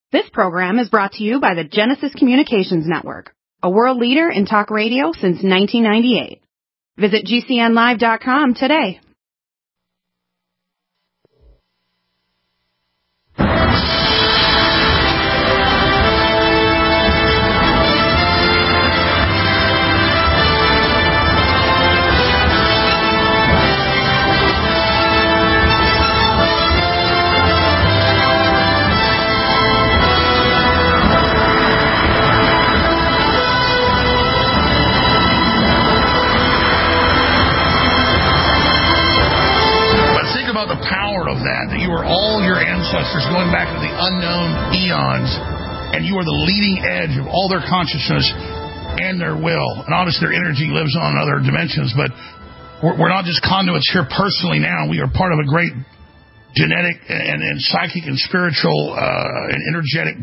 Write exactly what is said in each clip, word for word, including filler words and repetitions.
This program is brought to you by the Genesis Communications Network, a world leader in talk radio since nineteen ninety-eight. Visit G C N live dot com today. The power of that, that you are all your ancestors going back to the unknown eons, and you are the leading edge of all their consciousness and their will. And obviously their energy lives on in other dimensions, but we're, we're not just conduits here personally now. We are part of a great genetic and, and psychic and spiritual uh, and energetic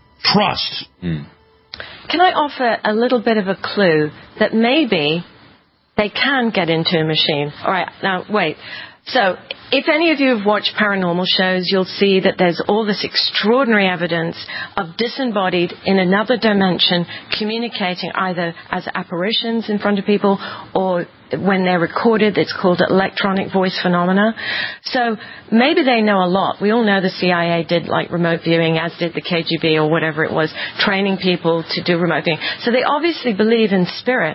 trust. Mm. Can I offer a little bit of a clue that maybe they can get into a machine? All right, now wait. So, if any of you have watched paranormal shows, you'll see that there's all this extraordinary evidence of disembodied in another dimension communicating either as apparitions in front of people or when they're recorded. It's called electronic voice phenomena. So, maybe they know a lot. We all know the C I A did like remote viewing, as did the K G B or whatever it was, training people to do remote viewing. So they obviously believe in spirit.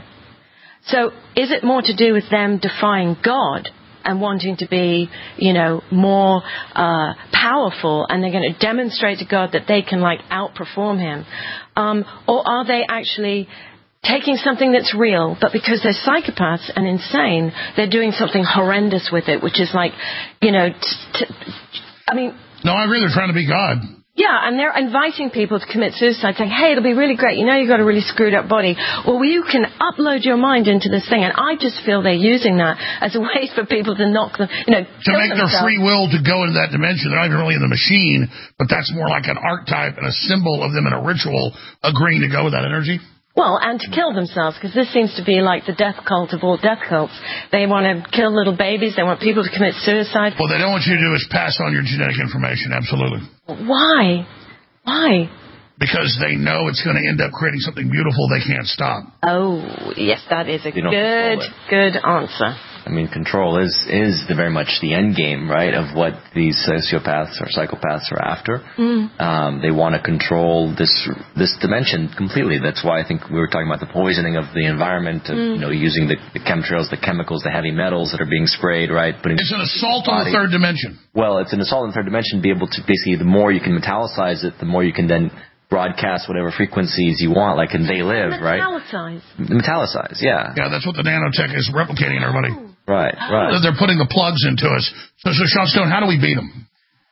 So, is it more to do with them defying God and wanting to be, you know, more uh, powerful, and they're going to demonstrate to God that they can, like, outperform Him? Um, or are they actually taking something that's real, but because they're psychopaths and insane, they're doing something horrendous with it, which is like, you know, t- t- I mean... No, I agree. They're trying to be God. Yeah, and they're inviting people to commit suicide, saying, hey, it'll be really great. You know you've got a really screwed up body. Well, you can upload your mind into this thing. And I just feel they're using that as a way for people to knock them, you know, to make themselves. Their free will to go into that dimension. They're not even really in the machine, but that's more like an archetype and a symbol of them in a ritual agreeing to go with that energy. Well, and to kill themselves, because this seems to be like the death cult of all death cults. They want to kill little babies. They want people to commit suicide. What they don't want you to do is pass on your genetic information, absolutely. Why? Why? Because they know it's going to end up creating something beautiful they can't stop. Oh, yes, that is a good, good answer. I mean, control is is the, very much the end game, right, of what these sociopaths or psychopaths are after. Mm. Um, they want to control this this dimension completely. That's why I think we were talking about the poisoning of the environment, of, mm. you know, using the, the chemtrails, the chemicals, the heavy metals that are being sprayed, right? Putting it's an assault on the third dimension. Well, it's an assault on the third dimension. Be able to basically, the more you can metallicize it, the more you can then broadcast whatever frequencies you want, like in They Live, right? Metallicize. Metallicize, yeah. Yeah, that's what the nanotech is replicating, everybody. Oh. Right, right. They're putting the plugs into us. So, so Sean Stone, how do we beat them?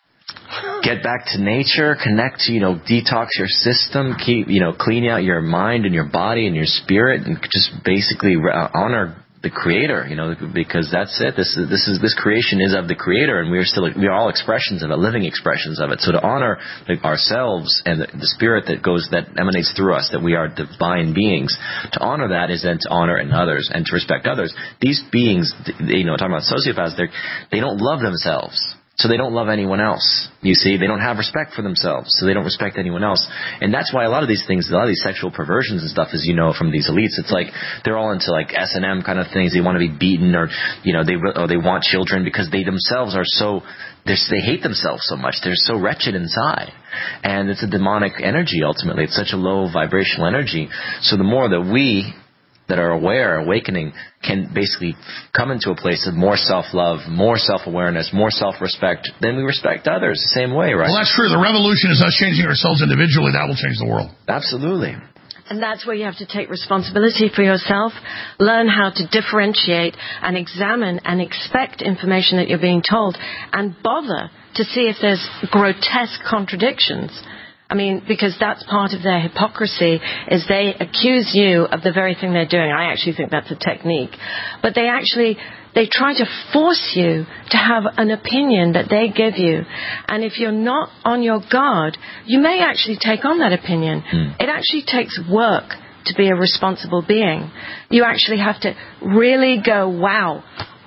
Get back to nature, connect, you know, detox your system, keep, you know, clean out your mind and your body and your spirit, and just basically honor the Creator, you know, because that's it. This is this is this creation is of the Creator, and we are still we are all expressions of it, living expressions of it. So to honor ourselves and the, the spirit that goes that emanates through us, that we are divine beings, to honor that is then to honor in others and to respect others. These beings, they, you know, talking about sociopaths, they they don't love themselves. So they don't love anyone else. You see, they don't have respect for themselves, so they don't respect anyone else. And that's why a lot of these things, a lot of these sexual perversions and stuff, as you know, from these elites, it's like they're all into like S and M kind of things. They want to be beaten, or you know, they or they want children because they themselves are so they hate themselves so much. They're so wretched inside, and it's a demonic energy. Ultimately, it's such a low vibrational energy. So the more that we that are aware, awakening, can basically come into a place of more self-love, more self-awareness, more self-respect, then we respect others the same way, right? Well, that's true. The revolution is us changing ourselves individually. That will change the world. Absolutely. And that's where you have to take responsibility for yourself, learn how to differentiate and examine and expect information that you're being told, and bother to see if there's grotesque contradictions. I mean, because that's part of their hypocrisy, is they accuse you of the very thing they're doing. I actually think that's a technique. But they actually, they try to force you to have an opinion that they give you. And if you're not on your guard, you may actually take on that opinion. Mm. It actually takes work to be a responsible being. You actually have to really go, wow,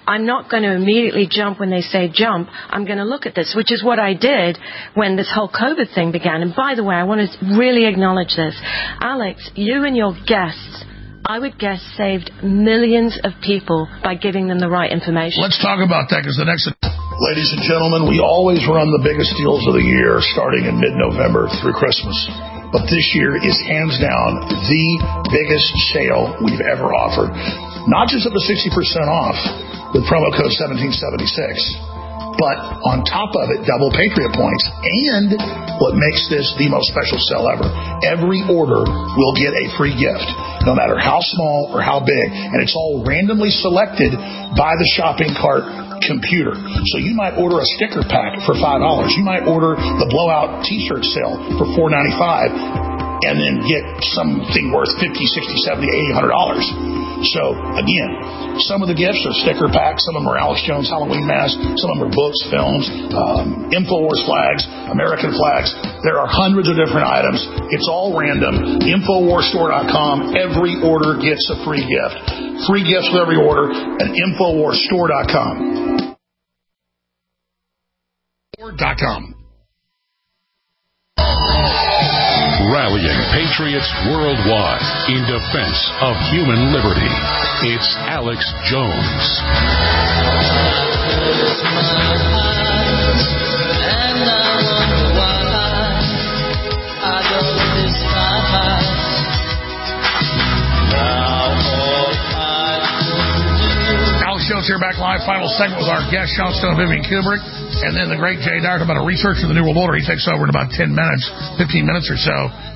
I'm not going to immediately jump when they say jump. I'm going to look at this, which is what I did when this whole COVID thing began. And by the way, I want to really acknowledge this. Alex, you and your guests, I would guess, saved millions of people by giving them the right information. Let's talk about that, because the next... Ladies and gentlemen, we always run the biggest deals of the year starting in mid-November through Christmas. But this year is hands down the biggest sale we've ever offered. Not just up to sixty percent off with promo code seventeen seventy-six, but on top of it, double Patriot points. And what makes this the most special sale ever, every order will get a free gift, no matter how small or how big. And it's all randomly selected by the shopping cart computer. So you might order a sticker pack for five dollars. You might order the blowout t-shirt sale for four ninety-five, and then get something worth fifty, sixty, seventy, eighty, one hundred dollars. So again, some of the gifts are sticker packs. Some of them are Alex Jones Halloween masks. Some of them are books, films, um, InfoWars flags, American flags. There are hundreds of different items. It's all random. Infowars store dot com. Every order gets a free gift. Free gifts with every order at Infowars store dot com. Dot com. Rallying patriots worldwide in defense of human liberty. It's Alex Jones. Alex Jones here, back live. Final segment with our guest, Sean Stone, Vivian Kubrick. And then the great Jay Dyer about a research in the New World Order. He takes over in about ten minutes, fifteen minutes or so.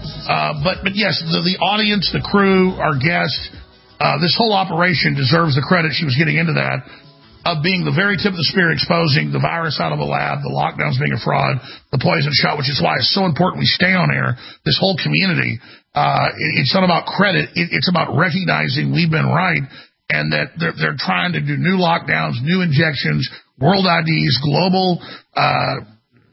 Uh, but, but yes, the, the audience, the crew, our guest, uh, this whole operation deserves the credit. She was getting into that, of being the very tip of the spear, exposing the virus out of a lab, the lockdowns being a fraud, the poison shot, which is why it's so important we stay on air. This whole community, uh, it, it's not about credit. It, it's about recognizing we've been right, and that they're, they're trying to do new lockdowns, new injections, world I Ds, global uh,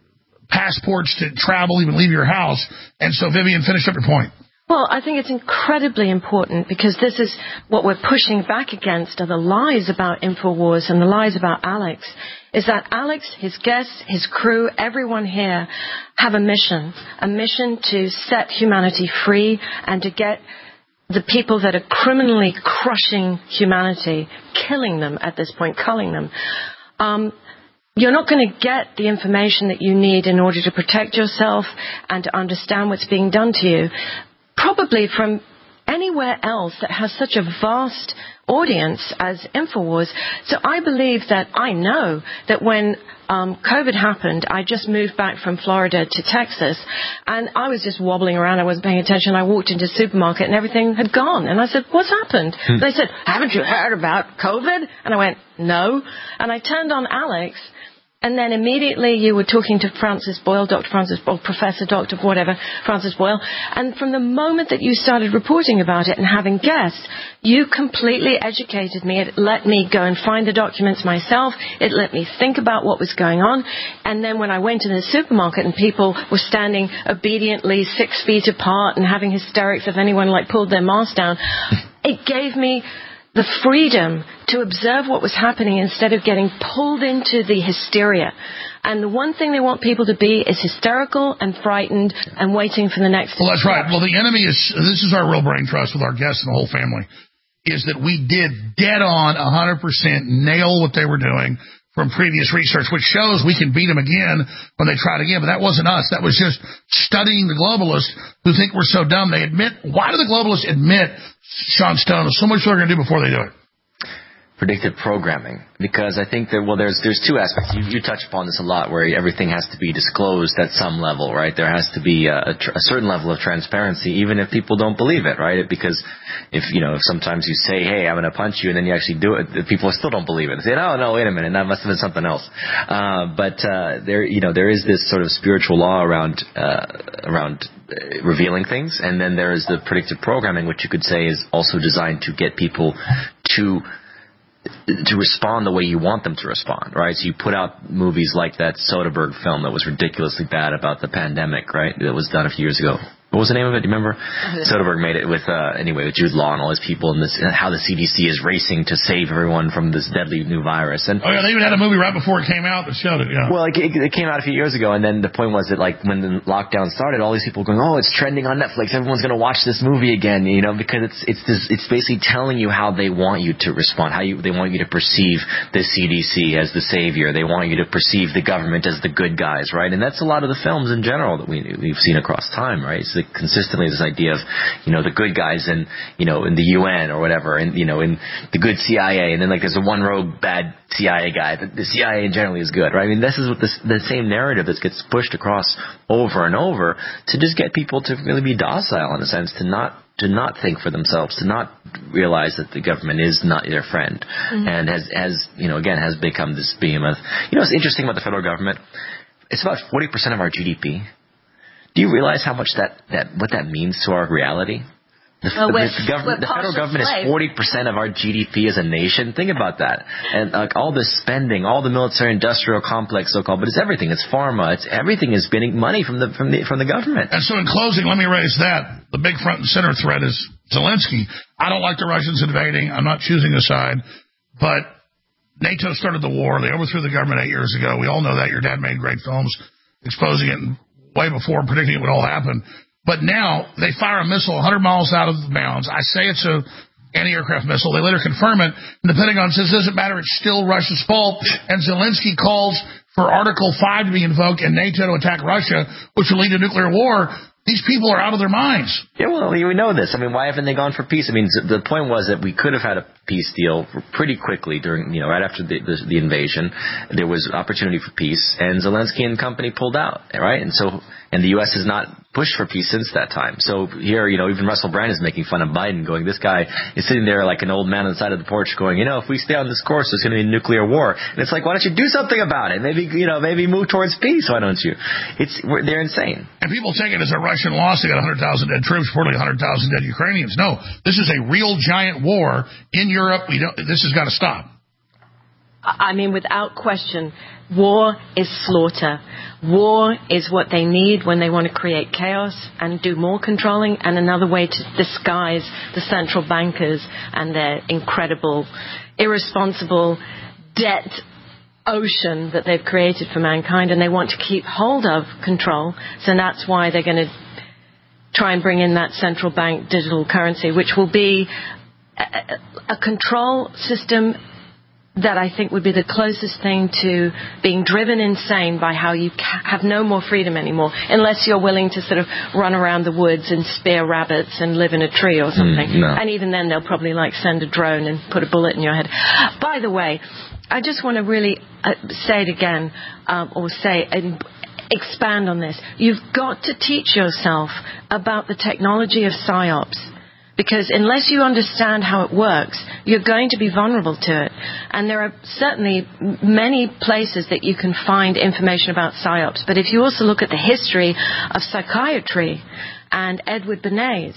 passports to travel, even leave your house. And so, Vivian, finish up your point. Well, I think it's incredibly important, because this is what we're pushing back against, are the lies about InfoWars and the lies about Alex, is that Alex, his guests, his crew, everyone here have a mission, a mission to set humanity free and to get the people that are criminally crushing humanity, killing them at this point, culling them. Um, you're not going to get the information that you need in order to protect yourself and to understand what's being done to you, probably from anywhere else that has such a vast audience as InfoWars. So I believe that I know that when um, COVID happened, I just moved back from Florida to Texas, and I was just wobbling around. I wasn't paying attention. I walked into the supermarket, and everything had gone. And I said, what's happened? Hmm. They said, haven't you heard about COVID? And I went, no. And I turned on Alex, and then immediately you were talking to Francis Boyle, Doctor Francis Boyle, Professor, Doctor whatever, Francis Boyle. And from the moment that you started reporting about it and having guests, you completely educated me. It let me go and find the documents myself. It let me think about what was going on. And then when I went to the supermarket and people were standing obediently six feet apart and having hysterics if anyone like pulled their mask down, it gave me the freedom to observe what was happening instead of getting pulled into the hysteria. And the one thing they want people to be is hysterical and frightened and waiting for the next... Well, that's right. Well, the enemy is... This is our real brain trust with our guests and the whole family, is that we did dead on one hundred percent nail what they were doing from previous research, which shows we can beat them again when they try it again. But that wasn't us. That was just studying the globalists who think we're so dumb. They admit... Why do the globalists admit, Sean Stone, so much they're going to do before they do it? Predictive programming, because I think that, well, there's there's two aspects. You, you touch upon this a lot, where everything has to be disclosed at some level, right? There has to be a, a, tr- a certain level of transparency, even if people don't believe it, right? Because if, you know, if sometimes you say, hey, I'm going to punch you, and then you actually do it, people still don't believe it. They say, oh, no, wait a minute, that must have been something else. Uh, but uh, there, you know, there is this sort of spiritual law around uh, around uh, revealing things, and then there is the predictive programming, which you could say is also designed to get people to to respond the way you want them to respond, right? So you put out movies like that Soderbergh film that was ridiculously bad about the pandemic, right? That was done a few years ago. What was the name of it? Do you remember? Soderbergh made it with, uh, anyway, with Jude Law and all his people, and this, how the C D C is racing to save everyone from this deadly new virus. And oh, yeah, they even had a movie right before it came out that showed it, yeah. Well, it, it came out a few years ago, and then the point was that, like, when the lockdown started, all these people going, oh, it's trending on Netflix, everyone's going to watch this movie again, you know, because it's it's this, it's basically telling you how they want you to respond, how you they want you to perceive the C D C as the savior. They want you to perceive the government as the good guys, right? And that's a lot of the films in general that we, we've seen across time, right? It's like consistently this idea of, you know, the good guys in, you know, in the U N or whatever, and, you know, in the good C I A, and then, like, there's a one rogue bad C I A guy, but the C I A generally is good, right? I mean, this is what this, the same narrative that gets pushed across over and over to just get people to really be docile, in a sense, to not to not think for themselves, to not realize that the government is not their friend, mm-hmm. and has, has, you know, again, has become this behemoth. You know what's interesting about the federal government? It's about forty percent of our G D P. Do you realize how much that, that what that means to our reality? The, well, the, the, government, the federal government slave. is forty percent of our G D P as a nation. Think about that. And like all this spending, all the military-industrial complex, so-called, but it's everything. It's pharma. It's everything is spending money from the from the from the government. And so, in closing, let me raise that the big front and center threat is Zelensky. I don't like the Russians invading. I'm not choosing a side, but NATO started the war. They overthrew the government eight years ago. We all know that. Your dad made great films exposing it way before, predicting it would all happen. But now they fire a missile one hundred miles out of the bounds. I say it's a anti-aircraft missile. They later confirm it. And the Pentagon says it doesn't matter. It's still Russia's fault. And Zelensky calls for Article five to be invoked and NATO to attack Russia, which will lead to nuclear war. These people are out of their minds. Yeah, well, we know this. I mean, why haven't they gone for peace? I mean, the point was that we could have had a peace deal pretty quickly during, you know, right after the, the, the invasion. There was opportunity for peace, and Zelensky and company pulled out, right? And so, and the U S has not pushed for peace since that time. So here, you know, even Russell Brand is making fun of Biden, going, this guy is sitting there like an old man on the side of the porch going, you know, if we stay on this course, there's going to be a nuclear war. And it's like, why don't you do something about it? Maybe, you know, maybe move towards peace. Why don't you? It's, they're insane. And people take it as a Russian loss. They got one hundred thousand dead troops, reportedly one hundred thousand dead Ukrainians. No, this is a real giant war in Europe. We don't, this has got to stop. I mean, without question, war is slaughter. War is what they need when they want to create chaos and do more controlling, and another way to disguise the central bankers and their incredible, irresponsible debt ocean that they've created for mankind, and they want to keep hold of control. So that's why they're going to try and bring in that central bank digital currency, which will be a, a control system that I think would be the closest thing to being driven insane by how you ca- have no more freedom anymore, unless you're willing to sort of run around the woods and spear rabbits and live in a tree or something. Mm, no. And even then, they'll probably like send a drone and put a bullet in your head. By the way, I just want to really uh, say it again, um, or say and expand on this. You've got to teach yourself about the technology of PSYOPs. Because unless you understand how it works, you're going to be vulnerable to it. And there are certainly many places that you can find information about PSYOPs. But if you also look at the history of psychiatry and Edward Bernays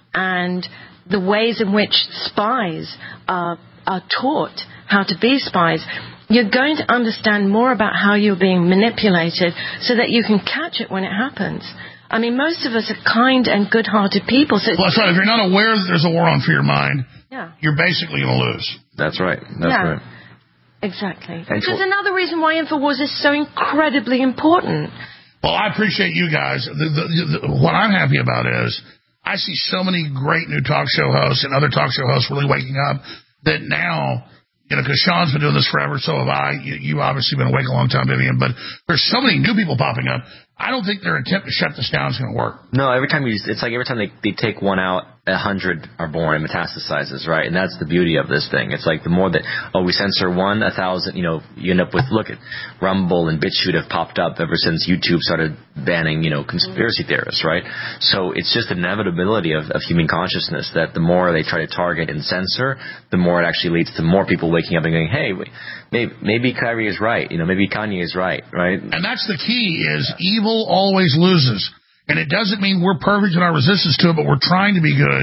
and the ways in which spies are, are taught how to be spies, you're going to understand more about how you're being manipulated so that you can catch it when it happens. I mean, most of us are kind and good-hearted people. So well, that's right. If you're not aware that there's a war on for your mind, yeah. you're basically going to lose. That's right. That's yeah. right. Exactly. And Which is another reason why InfoWars is so incredibly important. Well, I appreciate you guys. The, the, the, what I'm happy about is I see so many great new talk show hosts and other talk show hosts really waking up that now, you know, because Sean's been doing this forever, so have I. You, you've obviously been awake a long time, Vivian, but there's so many new people popping up. I don't think their attempt to shut this down is going to work. No, every time you, it's like every time they, they take one out, a hundred are born and metastasizes, right? And that's the beauty of this thing. It's like the more that, oh, we censor one, a thousand, you know, you end up with, look at Rumble and BitChute have popped up ever since YouTube started banning, you know, conspiracy theorists, right? So it's just the inevitability of, of human consciousness that the more they try to target and censor, the more it actually leads to more people waking up and going, hey, maybe, maybe Kyrie is right, you know, maybe Kanye is right, right? And that's the key is evil always loses. And it doesn't mean we're perfect in our resistance to it, but we're trying to be good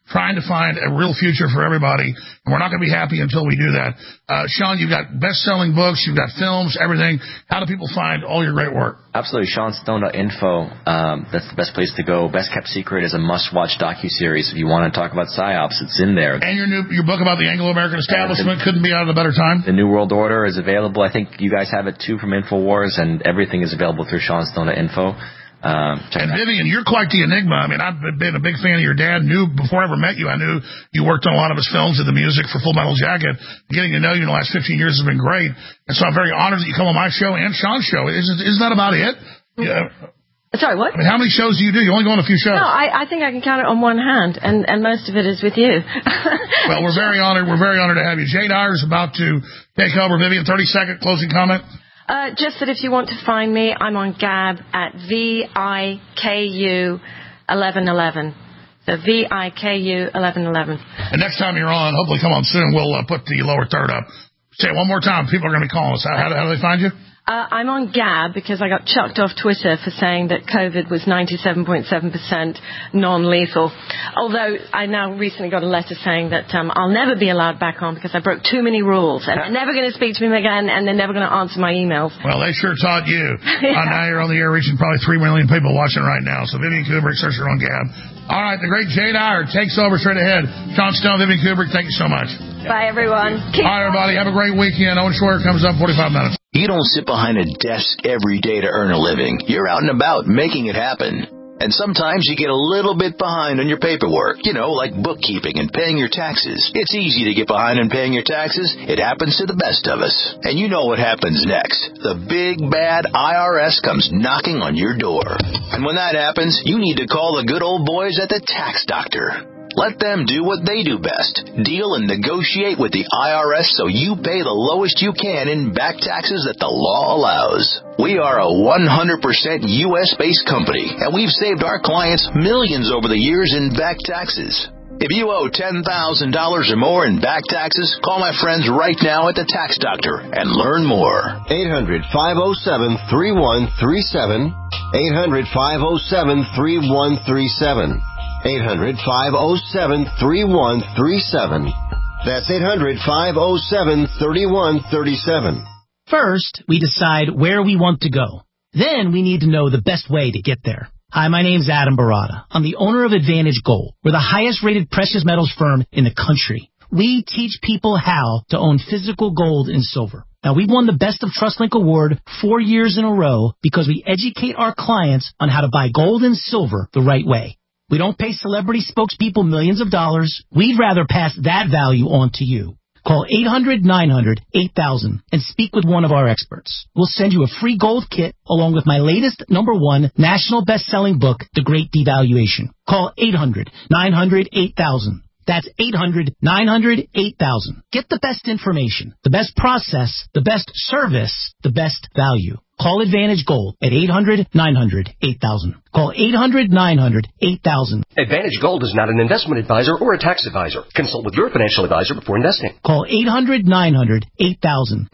trying to find a real future for everybody, and we're not going to be happy until we do that. Uh, Sean, you've got best-selling books, you've got films, everything. How do people find all your great work? Absolutely. Sean Stone dot info. Um, that's the best place to go. Best Kept Secret is a must-watch docuseries. If you want to talk about psyops, it's in there. And your new your book about the Anglo-American establishment the, couldn't be out at a better time. The New World Order is available. I think you guys have it, too, from InfoWars, and everything is available through Sean Stone dot info. Um, and Vivian, you're quite the enigma. I mean, I've been a big fan of your dad. Knew before I ever met you, I knew you worked on a lot of his films and the music for Full Metal Jacket. Getting to know you in the last fifteen years has been great. And so I'm very honored that you come on my show and Sean's show. Isn't, isn't that about it? Yeah. Sorry, what? I mean, how many shows do you do? You only go on a few shows. No, I, I think I can count it on one hand, and, and most of it is with you. Well, we're very honored. We're very honored to have you. Jay Dyer is about to take over. Vivian, thirty-second closing comment. Uh, just that if you want to find me, I'm on Gab at V I K U eleven eleven. So V I K U eleven eleven. And next time you're on, hopefully come on soon, we'll uh, put the lower third up. Say it one more time. People are going to be calling us. How, how, how do they find you? Uh, I'm on Gab because I got chucked off Twitter for saying that COVID was ninety-seven point seven percent non-lethal. Although I now recently got a letter saying that um, I'll never be allowed back on because I broke too many rules. And they're never going to speak to me again, and they're never going to answer my emails. Well, they sure taught you. Yeah. uh, now you're on the air reaching probably three million people watching right now. So Vivian Kubrick, search her on Gab. All right, the great Jay Dyer takes over straight ahead. Sean Stone, Vivian Kubrick, thank you so much. Bye, everyone. Keep All right, everybody, have a great weekend. Owen Schroyer comes up forty-five minutes. You don't sit behind a desk every day to earn a living. You're out and about making it happen. And sometimes you get a little bit behind on your paperwork, you know, like bookkeeping and paying your taxes. It's easy to get behind on paying your taxes. It happens to the best of us. And you know what happens next. The big, bad I R S comes knocking on your door. And when that happens, you need to call the good old boys at the Tax Doctor. Let them do what they do best. Deal and negotiate with the I R S so you pay the lowest you can in back taxes that the law allows. We are a one hundred percent U S-based company, and we've saved our clients millions over the years in back taxes. If you owe ten thousand dollars or more in back taxes, call my friends right now at the Tax Doctor and learn more. eight hundred, five oh seven, three one three seven. eight hundred, five oh seven, three one three seven. eight hundred, five oh seven, three one three seven. That's eight hundred, five oh seven, three one three seven. First, we decide where we want to go. Then we need to know the best way to get there. Hi, my name's Adam Barada. I'm the owner of Advantage Gold. We're the highest-rated precious metals firm in the country. We teach people how to own physical gold and silver. Now, we've won the Best of TrustLink Award four years in a row because we educate our clients on how to buy gold and silver the right way. We don't pay celebrity spokespeople millions of dollars. We'd rather pass that value on to you. Call eight hundred, nine hundred, eight thousand and speak with one of our experts. We'll send you a free gold kit along with my latest number one national best-selling book, The Great Devaluation. Call eight hundred, nine hundred, eight thousand. That's eight hundred, nine hundred, eight thousand. Get the best information, the best process, the best service, the best value. Call Advantage Gold at eight hundred, nine hundred, eight thousand. Call eight hundred, nine hundred, eight thousand. Advantage Gold is not an investment advisor or a tax advisor. Consult with your financial advisor before investing. Call eight hundred, nine hundred, eight thousand.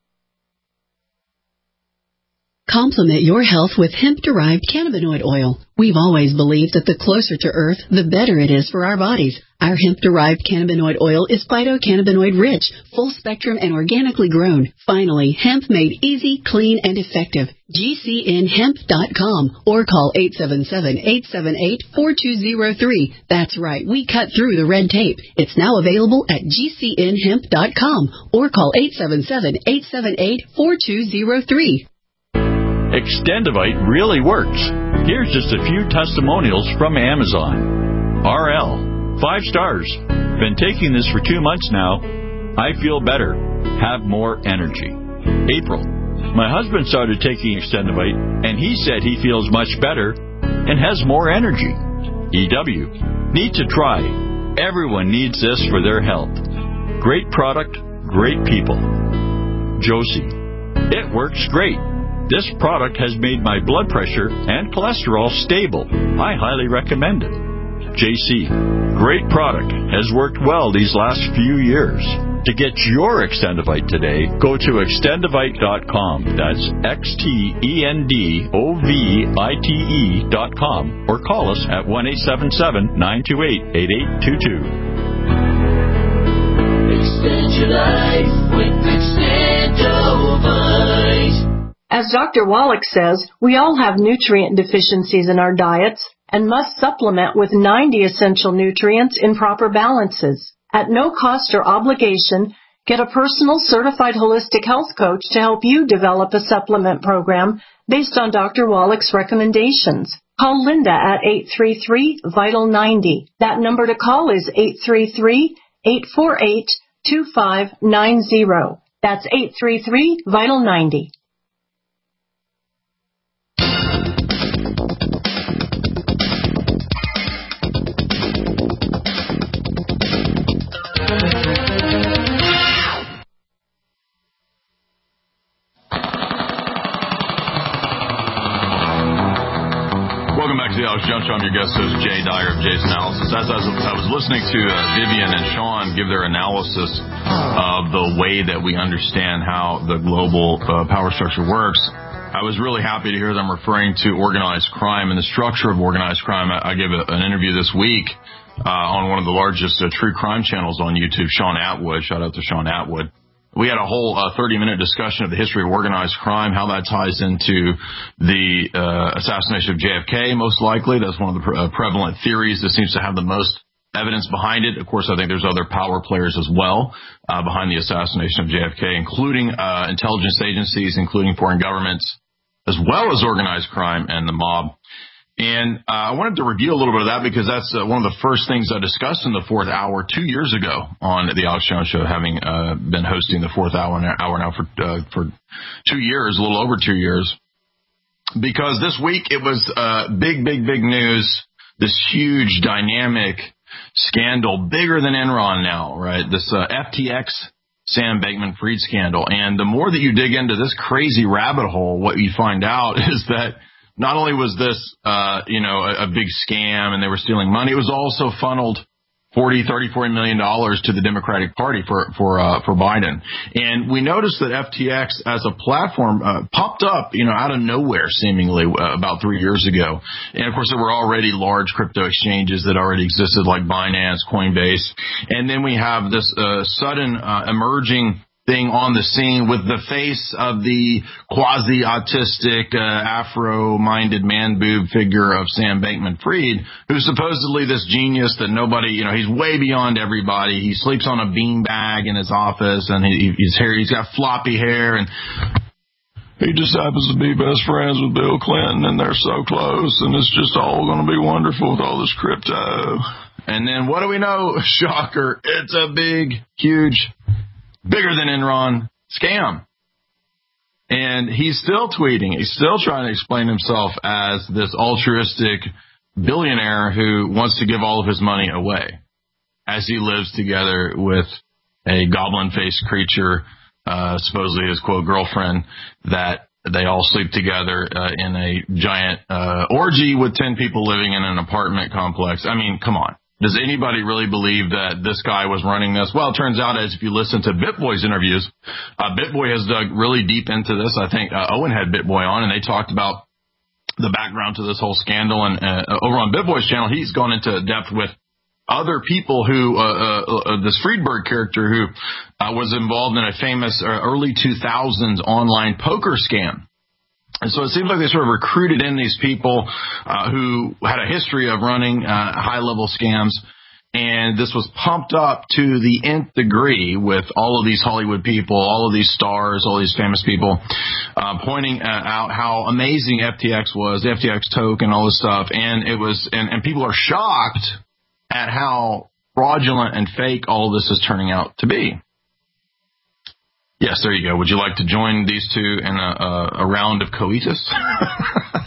Complement your health with hemp-derived cannabinoid oil. We've always believed that the closer to Earth, the better it is for our bodies. Our hemp-derived cannabinoid oil is phytocannabinoid-rich, full-spectrum, and organically grown. Finally, hemp made easy, clean, and effective. G C N hemp dot com or call eight seven seven, eight seven eight, four two zero three. That's right, we cut through the red tape. It's now available at G C N hemp dot com or call eight seven seven, eight seven eight, four two zero three. Extendivite really works. Here's just a few testimonials from Amazon. R L, five stars. Been taking this for two months now. I feel better. Have more energy. April, my husband started taking Extendivite, and he said he feels much better and has more energy. E W, need to try. Everyone needs this for their health. Great product, great people. Josie, it works great. This product has made my blood pressure and cholesterol stable. I highly recommend it. J C, great product. Has worked well these last few years. To get your Extendovite today, go to extendovite dot com. That's X T E N D O V I T E dot com. Or call us at one eight seven seven, nine two eight, eight eight two two. Extend your life with Extendovite. As Doctor Wallach says, we all have nutrient deficiencies in our diets and must supplement with ninety essential nutrients in proper balances. At no cost or obligation, get a personal certified holistic health coach to help you develop a supplement program based on Doctor Wallach's recommendations. Call Linda at eight three three, vital ninety. That number to call is eight three three, eight four eight, two five nine zero. That's eight three three, vital ninety. The Alex Jones Show. I'm your guest host, Jay Dyer of Jay's Analysis. As I was, I was listening to uh, Vivian and Sean give their analysis of the way that we understand how the global uh, power structure works, I was really happy to hear them referring to organized crime and the structure of organized crime. I, I gave a, an interview this week uh, on one of the largest uh, true crime channels on YouTube, Sean Atwood. Shout out to Sean Atwood. We had a whole uh, thirty-minute discussion of the history of organized crime, how that ties into the uh, assassination of J F K, most likely. That's one of the pre- uh, prevalent theories that seems to have the most evidence behind it. Of course, I think there's other power players as well uh, behind the assassination of J F K, including uh, intelligence agencies, including foreign governments, as well as organized crime and the mob. And uh, I wanted to review a little bit of that because that's uh, one of the first things I discussed in the fourth hour two years ago on the Alex Jones Show, having uh, been hosting the fourth hour, hour now for uh, for two years, a little over two years. Because this week it was uh, big, big, big news, this huge dynamic scandal, bigger than Enron now, right? This uh, F T X Sam Bankman-Fried scandal. And the more that you dig into this crazy rabbit hole, what you find out is that not only was this, uh, you know, a, a big scam and they were stealing money, it was also funneled forty, thirty, forty million dollars to the Democratic Party for, for, uh, for Biden. And we noticed that F T X as a platform, uh, popped up, you know, out of nowhere seemingly uh, about three years ago. And of course there were already large crypto exchanges that already existed like Binance, Coinbase. And then we have this, uh, sudden, uh, emerging thing on the scene with the face of the quasi-autistic, uh, Afro-minded man-boob figure of Sam Bankman-Fried, who's supposedly this genius that nobody, you know, he's way beyond everybody. He sleeps on a beanbag in his office, and he, his hair, he's got floppy hair, and he just happens to be best friends with Bill Clinton, and they're so close, and it's just all going to be wonderful with all this crypto. And then what do we know? Shocker. It's a big, huge, bigger than Enron scam. And he's still tweeting. He's still trying to explain himself as this altruistic billionaire who wants to give all of his money away as he lives together with a goblin-faced creature, uh, supposedly his, quote, girlfriend, that they all sleep together uh, in a giant uh, orgy with ten people living in an apartment complex. I mean, come on. Does anybody really believe that this guy was running this? Well, it turns out, as if you listen to BitBoy's interviews, uh, BitBoy has dug really deep into this. I think uh, Owen had BitBoy on, and they talked about the background to this whole scandal. And uh, over on BitBoy's channel, he's gone into depth with other people who, uh, uh, uh this Friedberg character who uh, was involved in a famous uh, early two thousands online poker scam. And so it seems like they sort of recruited in these people uh, who had a history of running uh, high-level scams, and this was pumped up to the nth degree with all of these Hollywood people, all of these stars, all these famous people, uh, pointing uh, out how amazing F T X was, the F T X token, all this stuff, and it was, and, and people are shocked at how fraudulent and fake all of this is turning out to be. Yes, there you go. Would you like to join these two in a, a, a round of coitus? uh,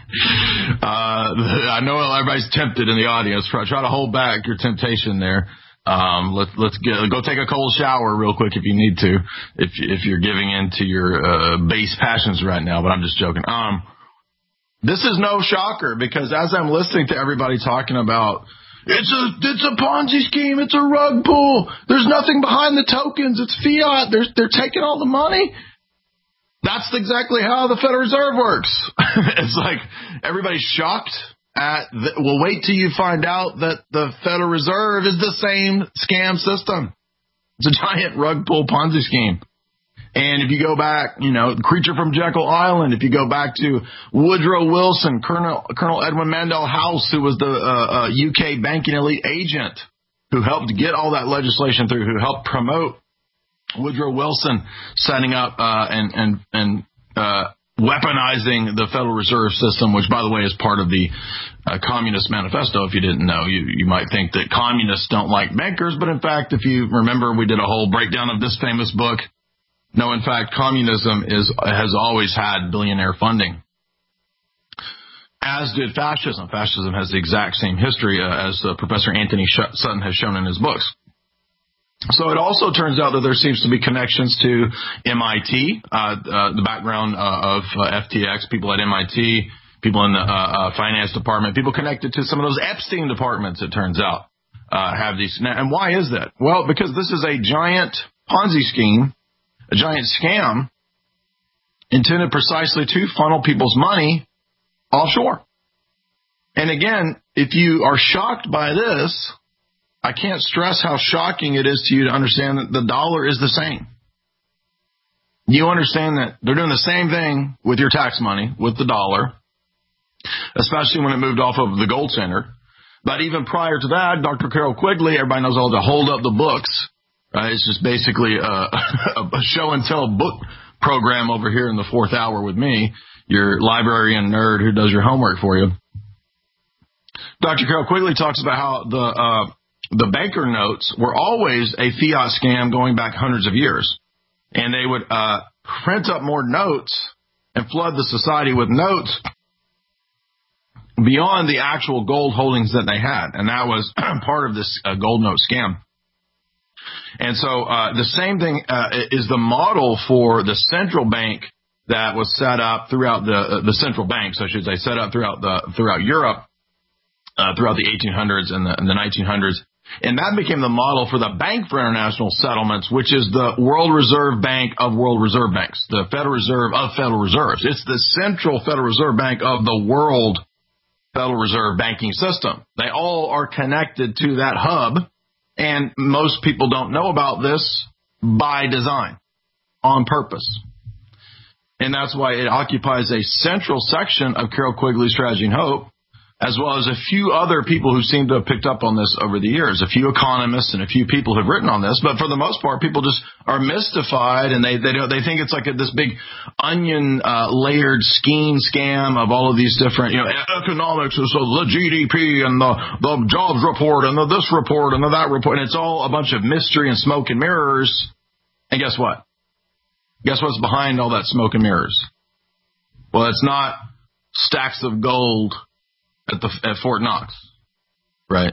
I know everybody's tempted in the audience. Try, try to hold back your temptation there. Um, let, let's get, go take a cold shower real quick if you need to, if, if you're giving in to your uh, base passions right now, but I'm just joking. Um, this is no shocker because as I'm listening to everybody talking about, It's a it's a Ponzi scheme. It's a rug pull. There's nothing behind the tokens. It's fiat. They're, they're taking all the money. That's exactly how the Federal Reserve works. It's like everybody's shocked at the, well, wait till you find out that the Federal Reserve is the same scam system. It's a giant rug pull Ponzi scheme. And if you go back, you know, Creature from Jekyll Island, if you go back to Woodrow Wilson, Colonel, Colonel Edwin Mandell House, who was the uh, uh, U K banking elite agent who helped get all that legislation through, who helped promote Woodrow Wilson setting up uh, and, and, and uh, weaponizing the Federal Reserve System, which, by the way, is part of the uh, Communist Manifesto. If you didn't know, you, you might think that communists don't like bankers, but in fact, if you remember, we did a whole breakdown of this famous book. No, in fact, communism is has always had billionaire funding, as did fascism. Fascism has the exact same history uh, as uh, Professor Anthony Sutton has shown in his books. So it also turns out that there seems to be connections to M I T, uh, uh, the background uh, of uh, F T X, people at M I T, people in the uh, uh, finance department, people connected to some of those Epstein departments, it turns out, uh, have these. And why is that? Well, because this is a giant Ponzi scheme, a giant scam intended precisely to funnel people's money offshore. And again, if you are shocked by this, I can't stress how shocking it is to you to understand that the dollar is the same. You understand that they're doing the same thing with your tax money, with the dollar, especially when it moved off of the gold standard. But even prior to that, Doctor Carol Quigley, everybody knows all to hold up the books. Right? It's just basically a, a show and tell book program over here in the fourth hour with me, your librarian nerd who does your homework for you. Doctor Carol Quigley talks about how the uh, the banker notes were always a fiat scam going back hundreds of years. And they would uh, print up more notes and flood the society with notes beyond the actual gold holdings that they had. And that was part of this uh, gold note scam. And so uh, the same thing uh, is the model for the central bank that was set up throughout the uh, the central banks, I should say, set up throughout the throughout Europe uh, throughout the eighteen hundreds and the, and the nineteen hundreds. And that became the model for the Bank for International Settlements, which is the World Reserve Bank of World Reserve Banks, the Federal Reserve of Federal Reserves. It's the central Federal Reserve Bank of the world Federal Reserve banking system. They all are connected to that hub, and most people don't know about this by design, on purpose. And that's why it occupies a central section of Carol Quigley's Strategy and Hope, as well as a few other people who seem to have picked up on this over the years, a few economists and a few people have written on this. But for the most part, people just are mystified, and they they, don't, they think it's like a, this big onion uh, layered scheme scam of all of these different, you know, economics, so the G D P and the, the jobs report and the this report and the that report. And it's all a bunch of mystery and smoke and mirrors. And guess what? Guess what's behind all that smoke and mirrors? Well, it's not stacks of gold at the at Fort Knox, right?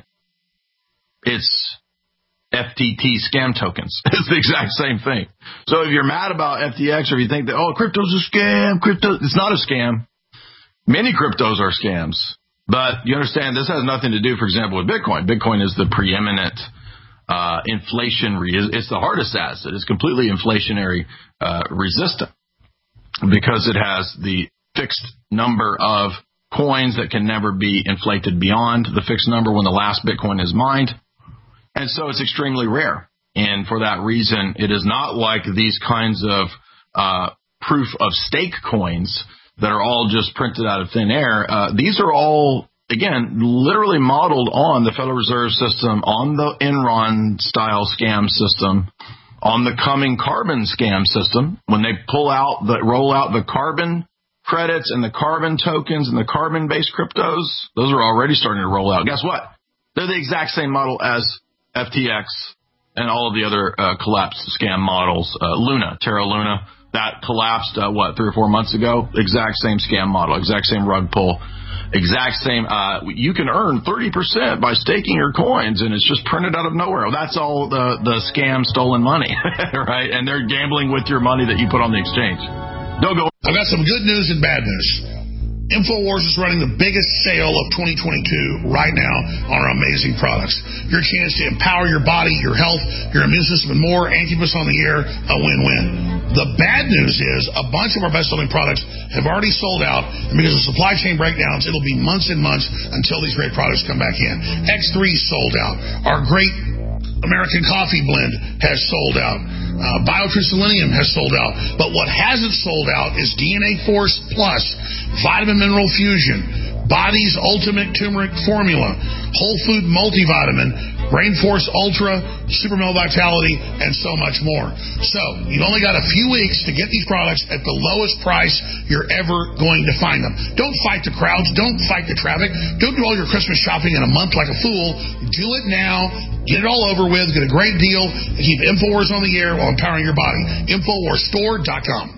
It's F T T scam tokens. It's the exact same thing. So if you're mad about F T X, or if you think that, oh, crypto's a scam, crypto, it's not a scam. Many cryptos are scams. But you understand this has nothing to do, for example, with Bitcoin. Bitcoin is the preeminent uh, inflation, re- it's the hardest asset. It's completely inflationary uh, resistant because it has the fixed number of coins that can never be inflated beyond the fixed number when the last Bitcoin is mined. And so it's extremely rare. And for that reason, it is not like these kinds of uh, proof of stake coins that are all just printed out of thin air. Uh, these are all, again, literally modeled on the Federal Reserve System, on the Enron style scam system, on the coming carbon scam system. When they pull out the, roll out the carbon credits and the carbon tokens and the carbon-based cryptos, those are already starting to roll out. Guess what? They're the exact same model as F T X and all of the other uh, collapsed scam models. Uh, Luna, Terra Luna, that collapsed, uh, what, three or four months ago? Exact same scam model, exact same rug pull, exact same. Uh, you can earn thirty percent by staking your coins, and it's just printed out of nowhere. That's all the, the scam stolen money, right? And they're gambling with your money that you put on the exchange. Don't go. I've got some good news and bad news. InfoWars is running the biggest sale of twenty twenty-two right now on our amazing products. Your chance to empower your body, your health, your immune system, and more, and keep us on the air, a win-win. The bad news is a bunch of our best-selling products have already sold out, and because of supply chain breakdowns, it'll be months and months until these great products come back in. X three sold out. Our great American Coffee Blend has sold out. Uh, Biotrue Selenium has sold out. But what hasn't sold out is D N A Force Plus, Vitamin Mineral Fusion, Body's Ultimate Turmeric Formula, Whole Food Multivitamin, Rainforce Ultra, Super Male Vitality, and so much more. So, you've only got a few weeks to get these products at the lowest price you're ever going to find them. Don't fight the crowds. Don't fight the traffic. Don't do all your Christmas shopping in a month like a fool. Do it now. Get it all over with. Get a great deal. Keep InfoWars on the air while empowering your body. InfoWars Store dot com.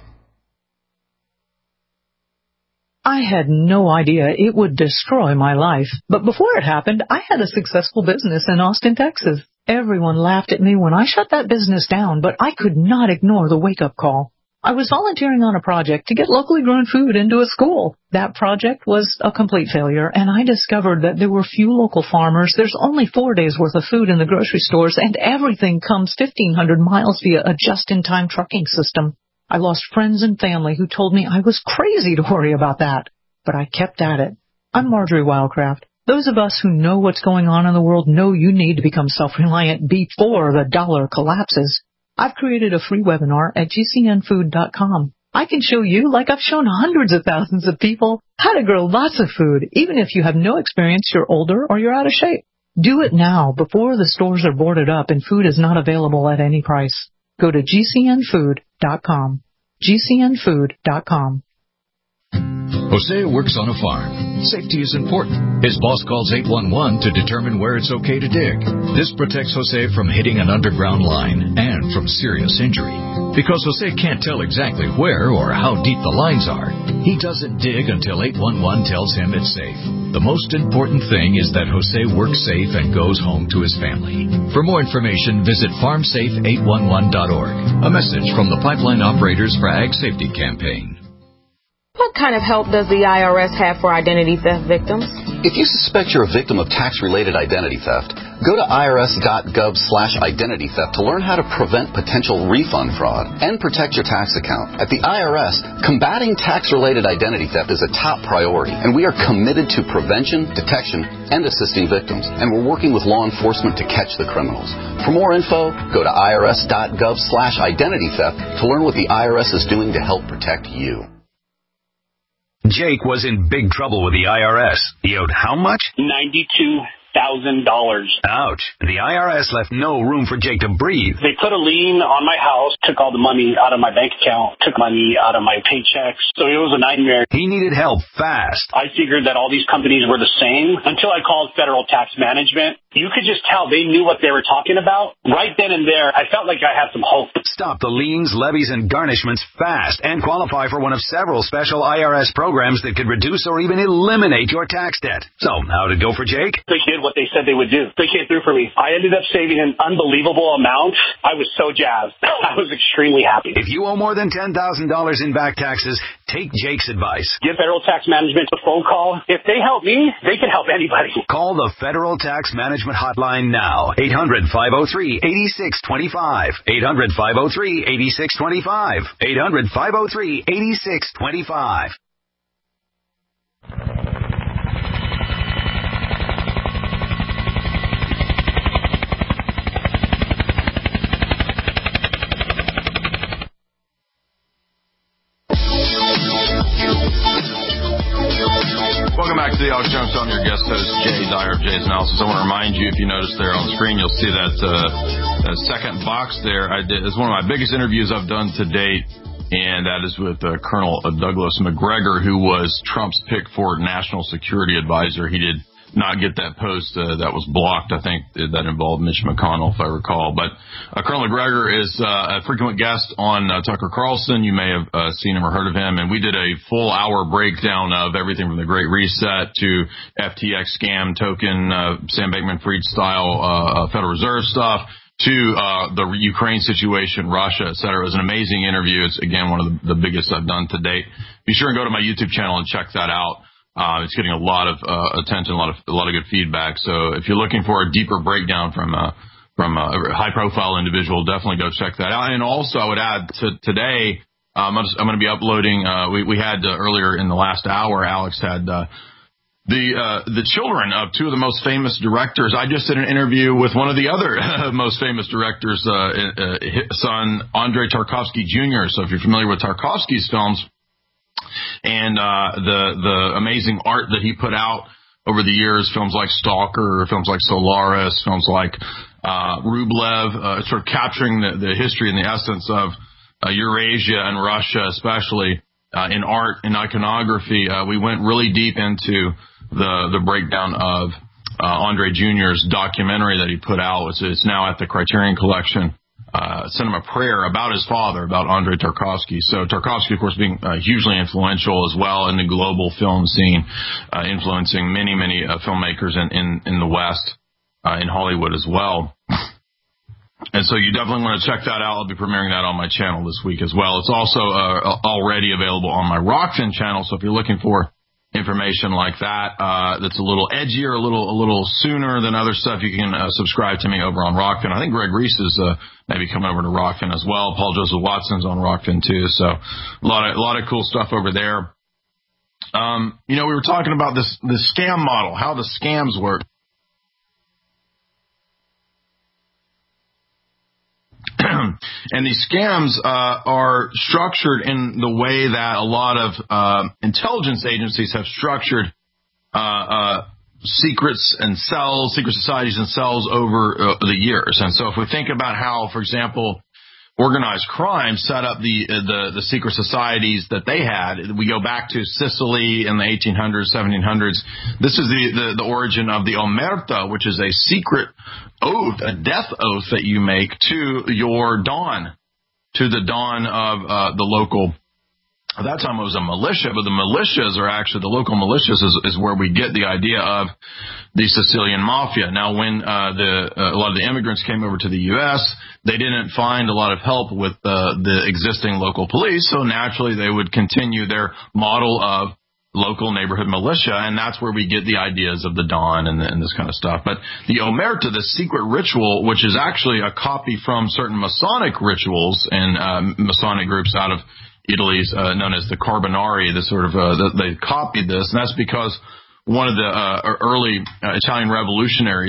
I had no idea it would destroy my life, but before it happened, I had a successful business in Austin, Texas. Everyone laughed at me when I shut that business down, but I could not ignore the wake-up call. I was volunteering on a project to get locally grown food into a school. That project was a complete failure, and I discovered that there were few local farmers, there's only four days' worth of food in the grocery stores, and everything comes fifteen hundred miles via a just-in-time trucking system. I lost friends and family who told me I was crazy to worry about that, but I kept at it. I'm Marjorie Wildcraft. Those of us who know what's going on in the world know you need to become self-reliant before the dollar collapses. I've created a free webinar at G C N food dot com. I can show you, like I've shown hundreds of thousands of people, how to grow lots of food, even if you have no experience, you're older, or you're out of shape. Do it now before the stores are boarded up and food is not available at any price. Go to G C N food dot com. G C N food dot com. Jose works on a farm. Safety is important. His boss calls eight one one to determine where it's okay to dig. This protects Jose from hitting an underground line and from serious injury. Because Jose can't tell exactly where or how deep the lines are, he doesn't dig until eight one one tells him it's safe. The most important thing is that Jose works safe and goes home to his family. For more information, visit farm safe eight one one dot org. A message from the Pipeline Operators for Ag Safety Campaign. What kind of help does the I R S have for identity theft victims? If you suspect you're a victim of tax-related identity theft, go to I R S dot gov slash identity theft to learn how to prevent potential refund fraud and protect your tax account. At the I R S, combating tax-related identity theft is a top priority, and we are committed to prevention, detection, and assisting victims. And we're working with law enforcement to catch the criminals. For more info, go to I R S dot gov slash identity theft to learn what the I R S is doing to help protect you. Jake was in big trouble with the I R S. He owed how much? ninety-two thousand dollars. Ouch. The I R S left no room for Jake to breathe. They put a lien on my house, took all the money out of my bank account, took money out of my paychecks. So it was a nightmare. He needed help fast. I figured that all these companies were the same until I called Federal Tax Management. You could just tell they knew what they were talking about. Right then and there, I felt like I had some hope. Stop the liens, levies, and garnishments fast and qualify for one of several special I R S programs that could reduce or even eliminate your tax debt. So, how'd it go for Jake? They did what they said they would do. They came through for me. I ended up saving an unbelievable amount. I was so jazzed. I was extremely happy. If you owe more than ten thousand dollars in back taxes, take Jake's advice. Give Federal Tax Management a phone call. If they help me, they can help anybody. Call the Federal Tax Management Hotline now. eight hundred, five oh three, eight six two five. eight hundred, five oh three, eight six two five. eight hundred, five oh three, eight six two five. Welcome back to the Alex Jones Show. I'm your guest host, Jay Dyer of Jay's Analysis. I want to remind you, if you notice there on the screen, you'll see that, uh, that second box there. I did, it's one of my biggest interviews I've done to date, and that is with uh, Colonel Douglas Macgregor, who was Trump's pick for National Security Advisor. He did not get that post. Uh, that was blocked. I think that involved Mitch McConnell, if I recall. But uh, Colonel Macgregor is uh, a frequent guest on uh, Tucker Carlson. You may have uh, seen him or heard of him. And we did a full hour breakdown of everything from the Great Reset to F T X scam token, uh, Sam Bankman-Fried style uh, Federal Reserve stuff, to uh, the Ukraine situation, Russia, et cetera. It was an amazing interview. It's, again, one of the, the biggest I've done to date. Be sure and go to my YouTube channel and check that out. Uh, it's getting a lot of uh, attention, a lot of a lot of good feedback. So if you're looking for a deeper breakdown from uh, from a high-profile individual, definitely go check that out. And also, I would add to today, um, I'm, I'm going to be uploading. Uh, we, we had uh, earlier in the last hour, Alex had uh, the uh, the children of two of the most famous directors. I just did an interview with one of the other most famous directors, uh, uh, his son Andrei Tarkovsky Junior So if you're familiar with Tarkovsky's films and uh, the the amazing art that he put out over the years, films like Stalker, films like Solaris, films like uh, Rublev, uh, sort of capturing the, the history and the essence of uh, Eurasia and Russia, especially uh, in art and iconography. Uh, we went really deep into the the breakdown of uh, Andre Junior's documentary that he put out. It's, it's now at the Criterion Collection. Uh, Cinema Prayer, about his father, about Andrei Tarkovsky. So Tarkovsky, of course, being uh, hugely influential as well in the global film scene, uh, influencing many, many uh, filmmakers in, in, in the West, uh, in Hollywood as well. And so you definitely want to check that out. I'll be premiering that on my channel this week as well. It's also uh, already available on my Rockfin channel. So if you're looking for information like that, uh, that's a little edgier, a little, a little sooner than other stuff, you can uh, subscribe to me over on Rockfin. I think Greg Reese is, uh, maybe coming over to Rockfin as well. Paul Joseph Watson's on Rockfin too. So a lot of, a lot of cool stuff over there. Um, you know, we were talking about this, the scam model, how the scams work. And these scams uh, are structured in the way that a lot of uh, intelligence agencies have structured uh, uh, secrets and cells, secret societies and cells over uh, the years. And so if we think about how, for example, organized crime set up the, uh, the the secret societies that they had, we go back to Sicily in the eighteen hundreds, seventeen hundreds. This is the, the, the origin of the omerta, which is a secret oath, a death oath that you make to your Don, to the Don of uh, the local. At that time, it was a militia, but the militias are actually, the local militias is, is where we get the idea of the Sicilian mafia. Now, when uh, the uh, a lot of the immigrants came over to the U S, they didn't find a lot of help with uh, the existing local police, so naturally they would continue their model of local neighborhood militia, and that's where we get the ideas of the Don and, the, and this kind of stuff. But the omerta, the secret ritual, which is actually a copy from certain Masonic rituals and uh, Masonic groups out of Italy's uh, known as the Carbonari, the sort of uh, the, they copied this, and that's because one of the uh, early uh, Italian revolutionaries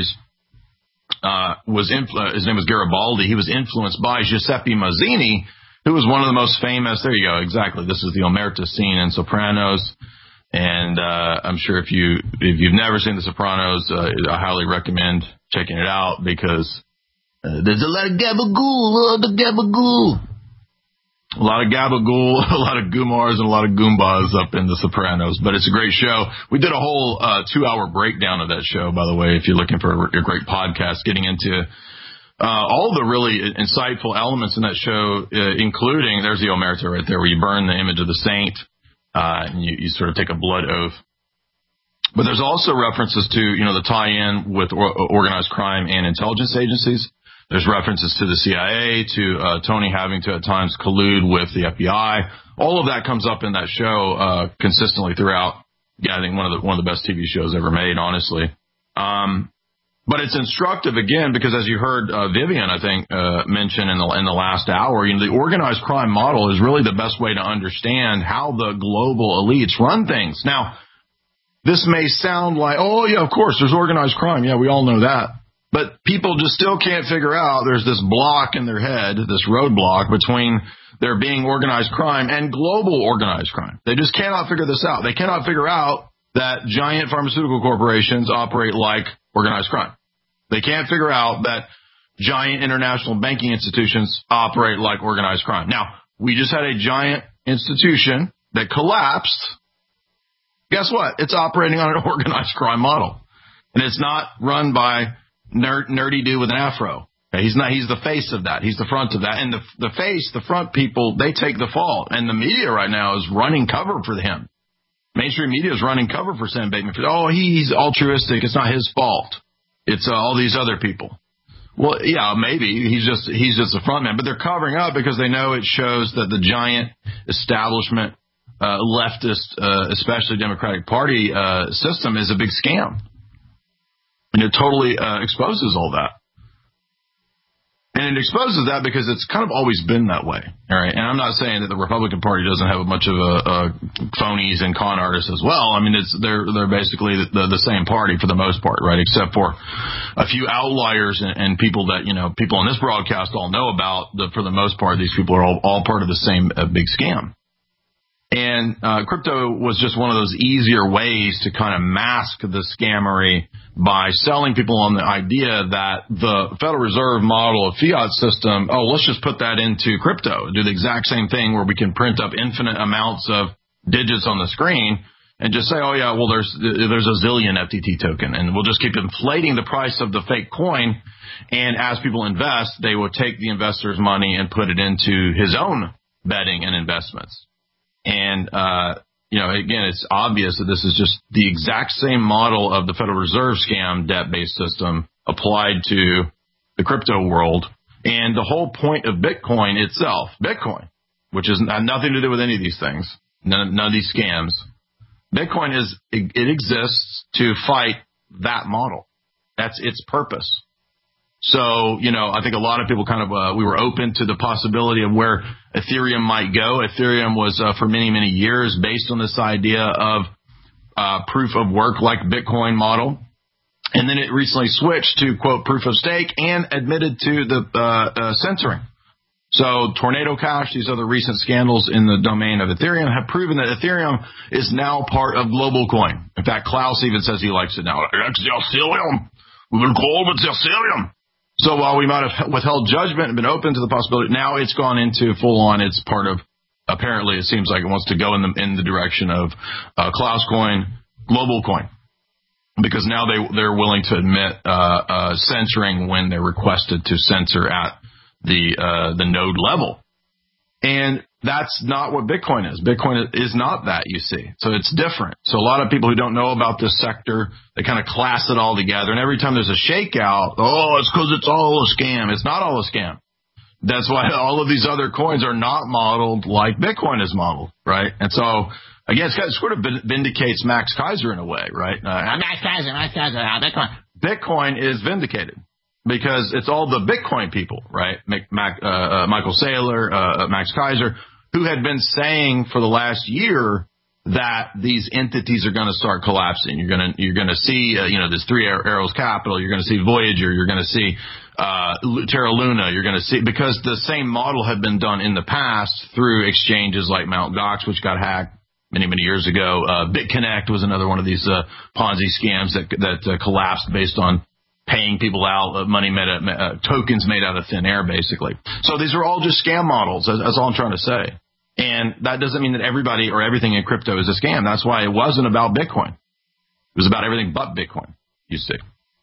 uh, was influ- his name was Garibaldi. He was influenced by Giuseppe Mazzini, who was one of the most famous. There you go, exactly. This is the omerta scene in Sopranos, and uh, I'm sure if you if you've never seen The Sopranos, uh, I highly recommend checking it out because uh, there's a lot of gabagool, a lot of gabagool. A lot of gabagool, a lot of Gumars, and a lot of Goombas up in The Sopranos. But it's a great show. We did a whole uh, two-hour breakdown of that show, by the way, if you're looking for a, a great podcast, getting into uh, all the really insightful elements in that show, uh, including, there's the omerta right there, where you burn the image of the saint, uh, and you, you sort of take a blood oath. But there's also references to, you know, the tie-in with or, organized crime and intelligence agencies. There's references to the C I A, to uh, Tony having to at times collude with the F B I. All of that comes up in that show uh, consistently throughout. Yeah, I think one of the one of the best T V shows ever made, honestly. Um, but it's instructive again because, as you heard uh, Vivian, I think, uh, mention in the in the last hour, you know, the organized crime model is really the best way to understand how the global elites run things. Now, this may sound like, oh yeah, of course, there's organized crime. Yeah, we all know that. But people just still can't figure out there's this block in their head, this roadblock between there being organized crime and global organized crime. They just cannot figure this out. They cannot figure out that giant pharmaceutical corporations operate like organized crime. They can't figure out that giant international banking institutions operate like organized crime. Now, we just had a giant institution that collapsed. Guess what? It's operating on an organized crime model. And it's not run by Nerd, nerdy dude with an afro. Okay, he's not. He's the face of that. He's the front of that. And the the face, the front people, they take the fall. And the media right now is running cover for him. Mainstream media is running cover for Sam Bankman. Oh, he's altruistic. It's not his fault. It's uh, all these other people. Well, yeah, maybe he's just he's just a front man, but they're covering up because they know it shows that the giant establishment, uh, leftist, uh, especially Democratic Party uh, system is a big scam, and it totally uh, exposes all that. And it exposes that because it's kind of always been that way, all right? And I'm not saying that the Republican Party doesn't have a bunch of uh, uh, phonies and con artists as well. I mean, it's they're they're basically the, the same party for the most part, right? Except for a few outliers and, and people that, you know, people on this broadcast all know about. The, for the most part, these people are all, all part of the same uh, big scam. And uh, crypto was just one of those easier ways to kind of mask the scammery by selling people on the idea that the Federal Reserve model of fiat system, oh, let's just put that into crypto, do the exact same thing where we can print up infinite amounts of digits on the screen and just say, oh, yeah, well, there's there's a zillion F T T token, and we'll just keep inflating the price of the fake coin. And as people invest, they will take the investor's money and put it into his own betting and investments. And, uh, you know, again, it's obvious that this is just the exact same model of the Federal Reserve scam debt-based system applied to the crypto world. And the whole point of Bitcoin itself, Bitcoin, which has nothing to do with any of these things, none, none of these scams, Bitcoin is, it, it exists to fight that model. That's its purpose. So, you know, I think a lot of people kind of, uh, we were open to the possibility of where Ethereum might go. Ethereum was, uh, for many, many years based on this idea of, uh, proof of work like Bitcoin model. And then it recently switched to, quote, proof of stake and admitted to the, uh, uh, censoring. So Tornado Cash, these other recent scandals in the domain of Ethereum have proven that Ethereum is now part of global coin. In fact, Klaus even says he likes it now. It's Ethereum. We will call it Ethereum. So while we might have withheld judgment and been open to the possibility, now it's gone into full on. It's part of, apparently it seems like it wants to go in the, in the direction of uh, Klaus coin, global coin, because now they, they're willing to admit uh, uh, censoring when they're requested to censor at the uh, the node level. And that's not what Bitcoin is. Bitcoin is not that, you see. So it's different. So a lot of people who don't know about this sector, they kind of class it all together. And every time there's a shakeout, oh, it's because it's all a scam. It's not all a scam. That's why all of these other coins are not modeled like Bitcoin is modeled, right? And so, again, it sort of vindicates Max Keiser in a way, right? Uh, Max Keiser, Max Keiser, Bitcoin. Bitcoin is vindicated. Because it's all the Bitcoin people, right? Mac, uh, uh, Michael Saylor, uh, Max Keiser, who had been saying for the last year that these entities are going to start collapsing. You're going to you're going to see, uh, you know, this Three Arrows Capital. You're going to see Voyager. You're going to see uh, Terra Luna. You're going to see, because the same model had been done in the past through exchanges like Mt. Gox, which got hacked many many years ago. Uh, BitConnect was another one of these uh, Ponzi scams that that uh, collapsed based on paying people out uh, money made out, uh, tokens made out of thin air, basically. So these are all just scam models. That's, that's all I'm trying to say. And that doesn't mean that everybody or everything in crypto is a scam. That's why it wasn't about Bitcoin. It was about everything but Bitcoin, you see.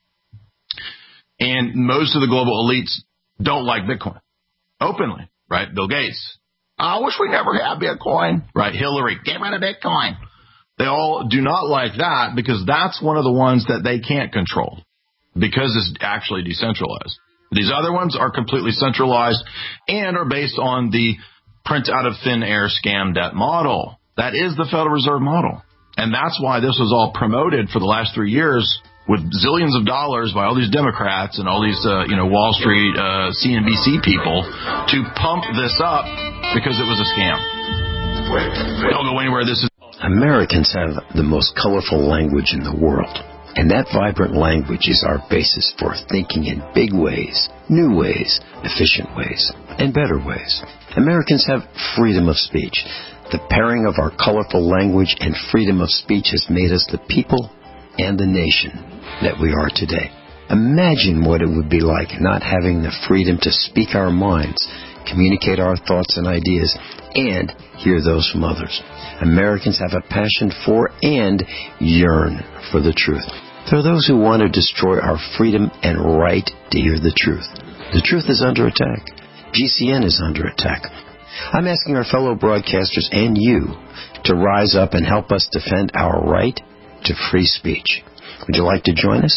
And most of the global elites don't like Bitcoin openly, right? Bill Gates, I wish we never had Bitcoin, right? Hillary, get rid of Bitcoin. They all do not like that because that's one of the ones that they can't control, because it's actually decentralized. These other ones are completely centralized and are based on the print out of thin air scam debt model. That is the Federal Reserve model. And that's why this was all promoted for the last three years with zillions of dollars by all these Democrats and all these, uh, you know, Wall Street, uh, C N B C people to pump this up because it was a scam. Don't go anywhere. This is. Americans have the most colorful language in the world. And that vibrant language is our basis for thinking in big ways, new ways, efficient ways, and better ways. Americans have freedom of speech. The pairing of our colorful language and freedom of speech has made us the people and the nation that we are today. Imagine what it would be like not having the freedom to speak our minds, communicate our thoughts and ideas, and hear those from others. Americans have a passion for and yearn for the truth. There are those who want to destroy our freedom and right to hear the truth. The truth is under attack. G C N is under attack. I'm asking our fellow broadcasters and you to rise up and help us defend our right to free speech. Would you like to join us?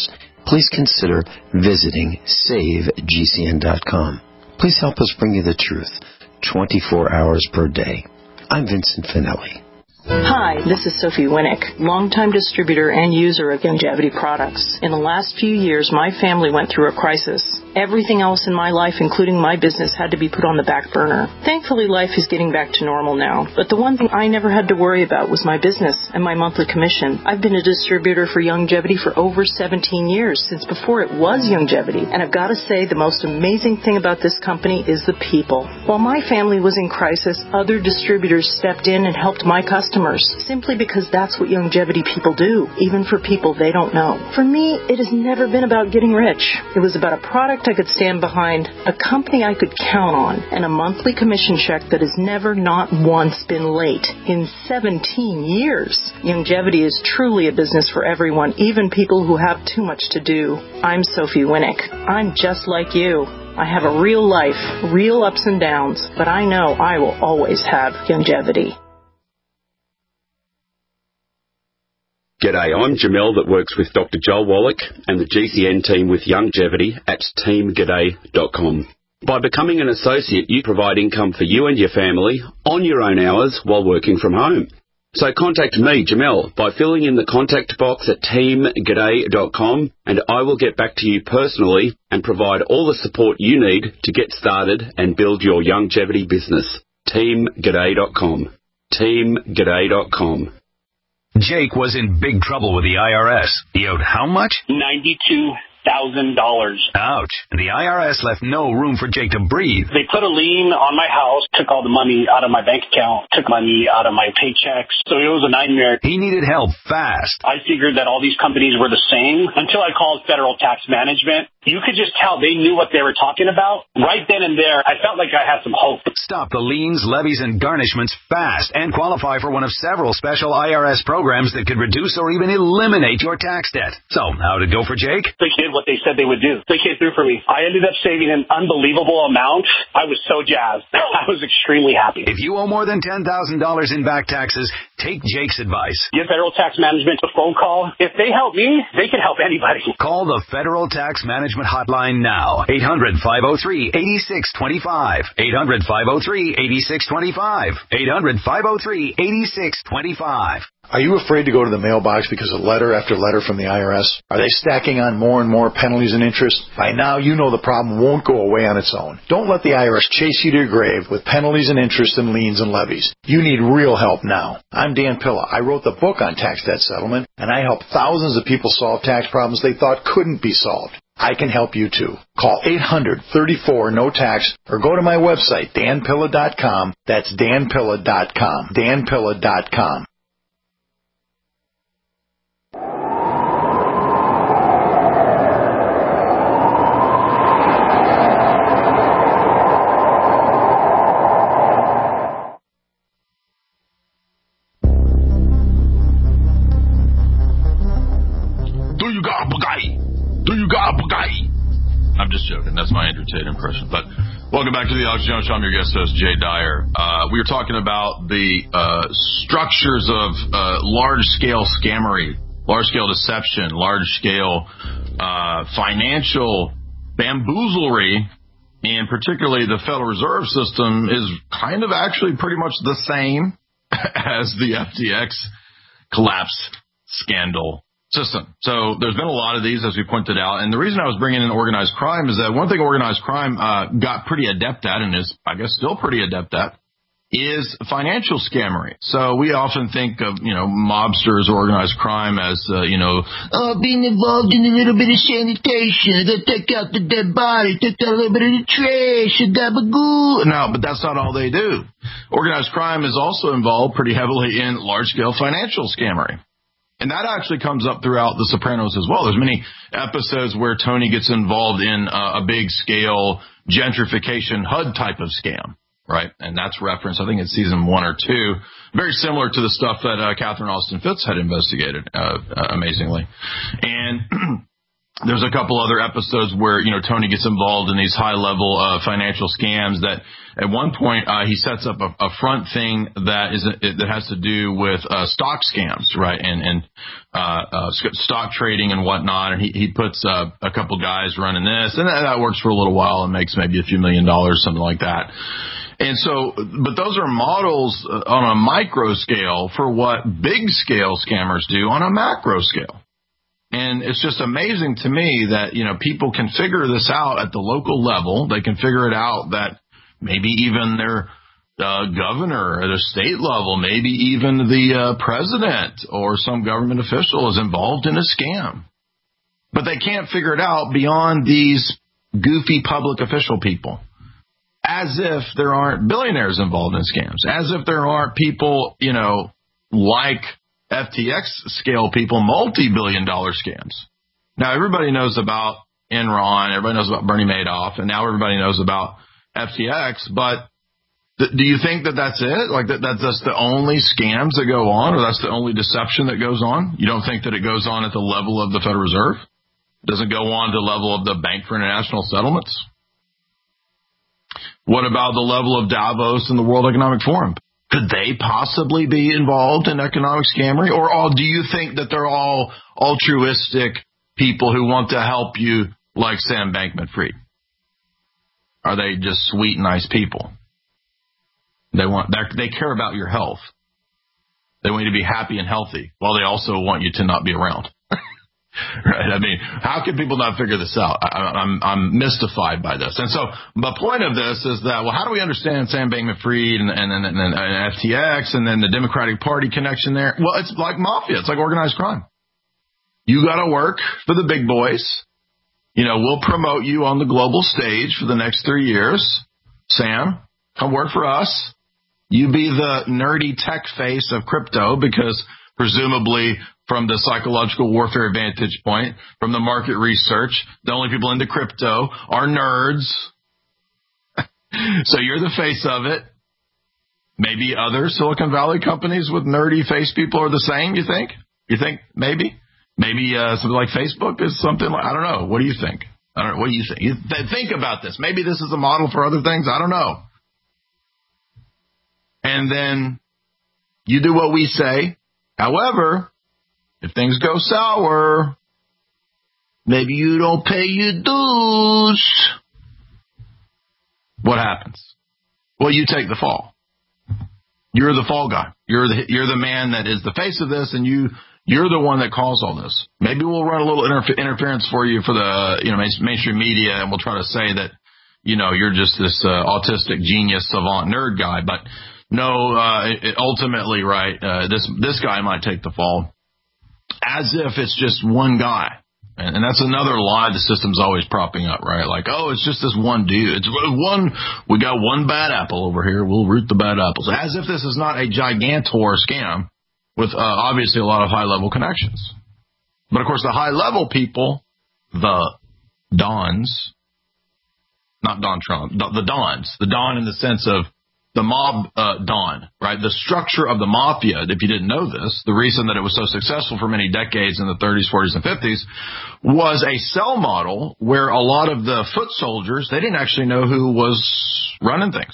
please consider visiting save G C N dot com. Please help us bring you the truth twenty-four hours per day. I'm Vincent Finelli. Hi, this is Sophie Winnick, longtime distributor and user of Youngevity products. In the last few years, my family went through a crisis. Everything else in my life, including my business, had to be put on the back burner. Thankfully, life is getting back to normal now. But the one thing I never had to worry about was my business and my monthly commission. I've been a distributor for Youngevity for over seventeen years, since before it was Youngevity. And I've got to say, the most amazing thing about this company is the people. While my family was in crisis, other distributors stepped in and helped my customers, simply because that's what Youngevity people do, even for people they don't know. For me, it has never been about getting rich. It was about a product I could stand behind, a company I could count on, and a monthly commission check that has never, not once, been late in seventeen years. Youngevity is truly a business for everyone, even people who have too much to do. I'm Sophie Winnick. I'm just like you. I have a real life, real ups and downs, but I know I will always have Youngevity. G'day, I'm Jamel that works with Doctor Joel Wallach and the G C N team with Youngevity at team g'day dot com. By becoming an associate, you provide income for you and your family on your own hours while working from home. So contact me, Jamel, by filling in the contact box at team g'day dot com, and I will get back to you personally and provide all the support you need to get started and build your Youngevity business. team g'day dot com. team g'day dot com. Jake was in big trouble with the I R S. He owed how much? ninety-two thousand dollars. Ouch. And the I R S left no room for Jake to breathe. They put a lien on my house, took all the money out of my bank account, took money out of my paychecks. So it was a nightmare. He needed help fast. I figured that all these companies were the same until I called Federal Tax Management. You could just tell they knew what they were talking about. Right then and there, I felt like I had some hope. Stop the liens, levies, and garnishments fast and qualify for one of several special I R S programs that could reduce or even eliminate your tax debt. So, how'd it go for Jake? They did what they said they would do. They came through for me. I ended up saving an unbelievable amount. I was so jazzed. I was extremely happy. If you owe more than ten thousand dollars in back taxes, take Jake's advice. Give Federal Tax Management a phone call. If they help me, they can help anybody. Call the Federal Tax Management Hotline now. eight hundred, five oh three, eight six two five. eight hundred, five oh three, eight six two five. eight hundred, five oh three, eight six two five. Are you afraid to go to the mailbox because of letter after letter from the I R S? Are they stacking on more and more penalties and interest? By now, you know the problem won't go away on its own. Don't let the I R S chase you to your grave with penalties and interest and liens and levies. You need real help now. I'm Dan Pilla. I wrote the book on tax debt settlement, and I help thousands of people solve tax problems they thought couldn't be solved. I can help you too. Call eight hundred, thirty-four, no tax or go to my website, dan pilla dot com. That's dan pilla dot com. dan pilla dot com. I'm just joking. That's my Andrew Tate impression. But welcome back to the Alex Jones Show. I'm your guest host, Jay Dyer. Uh, we were talking about the uh, structures of uh, large-scale scammery, large-scale deception, large-scale uh, financial bamboozlery, and particularly the Federal Reserve System is kind of actually pretty much the same as the F T X collapse scandal system. So there's been a lot of these, as we pointed out. And the reason I was bringing in organized crime is that one thing organized crime uh, got pretty adept at, and is, I guess, still pretty adept at, is financial scammery. So we often think of, you know, mobsters or organized crime as, uh, you know, uh, being involved in a little bit of sanitation. They take out the dead body, take out a little bit of the trash, gabagoo. No, but that's not all they do. Organized crime is also involved pretty heavily in large-scale financial scammery. And that actually comes up throughout The Sopranos as well. There's many episodes where Tony gets involved in uh, a big-scale gentrification H U D type of scam, right? And that's referenced, I think, in season one or two. Very similar to the stuff that uh, Catherine Austin Fitts had investigated, uh, uh, amazingly. And there's a couple other episodes where, you know, Tony gets involved in these high-level uh, financial scams that at one point uh, he sets up a, a front thing that is a, that has to do with uh, stock scams, right, and, and uh, uh, stock trading and whatnot. And he, he puts uh, a couple guys running this, and that, that works for a little while and makes maybe a few million dollars, something like that. And so, but those are models on a micro scale for what big-scale scammers do on a macro scale. And it's just amazing to me that, you know, people can figure this out at the local level. They can figure it out that maybe even their uh, governor at a state level, maybe even the uh, president or some government official is involved in a scam. But they can't figure it out beyond these goofy public official people. As if there aren't billionaires involved in scams. As if there aren't people, you know, like F T X scale people, multi-billion dollar scams. Now, everybody knows about Enron, everybody knows about Bernie Madoff, and now everybody knows about F T X, but th- do you think that that's it? Like that, that's just the only scams that go on, or that's the only deception that goes on? You don't think that it goes on at the level of the Federal Reserve? Does it go on to the level of the Bank for International Settlements? What about the level of Davos and the World Economic Forum? Could they possibly be involved in economic scammery? Or all, do you think that they're all altruistic people who want to help you like Sam Bankman-Fried? Are they just sweet, nice people? They want they care about your health. They want you to be happy and healthy, while they also want you to not be around. Right? I mean, how can people not figure this out? I, I'm, I'm mystified by this. And so the point of this is that, well, how do we understand Sam Bankman-Fried and, and, and, and, and F T X and then the Democratic Party connection there? Well, it's like mafia. It's like organized crime. You got to work for the big boys. You know, we'll promote you on the global stage for the next three years. Sam, come work for us. You be the nerdy tech face of crypto because presumably from the psychological warfare vantage point, from the market research, the only people into crypto are nerds. So you're the face of it. Maybe other Silicon Valley companies with nerdy face people are the same, you think? You think maybe? Maybe uh, something like Facebook is something like, I don't know. What do you think? I don't know. What do you think? You th- think about this. Maybe this is a model for other things. I don't know. And then you do what we say. However, if things go sour, maybe you don't pay your dues. What happens? Well, you take the fall. You're the fall guy. You're the you're the man that is the face of this, and you you're the one that caused all this. Maybe we'll run a little interf- interference for you for the you know main- mainstream media, and we'll try to say that you know you're just this uh, autistic genius savant nerd guy. But no, uh, it, ultimately, right? Uh, this this guy might take the fall. As if it's just one guy. And, and that's another lie the system's always propping up, right? Like, oh, it's just this one dude. It's one, we got one bad apple over here. We'll root the bad apples. As if this is not a gigantor scam with uh, obviously a lot of high-level connections. But, of course, the high-level people, the Dons, not Don Trump, the Dons, the Don in the sense of the mob uh, Don, right? The structure of the mafia, if you didn't know this, the reason that it was so successful for many decades in the thirties, forties, and fifties was a cell model where a lot of the foot soldiers, they didn't actually know who was running things.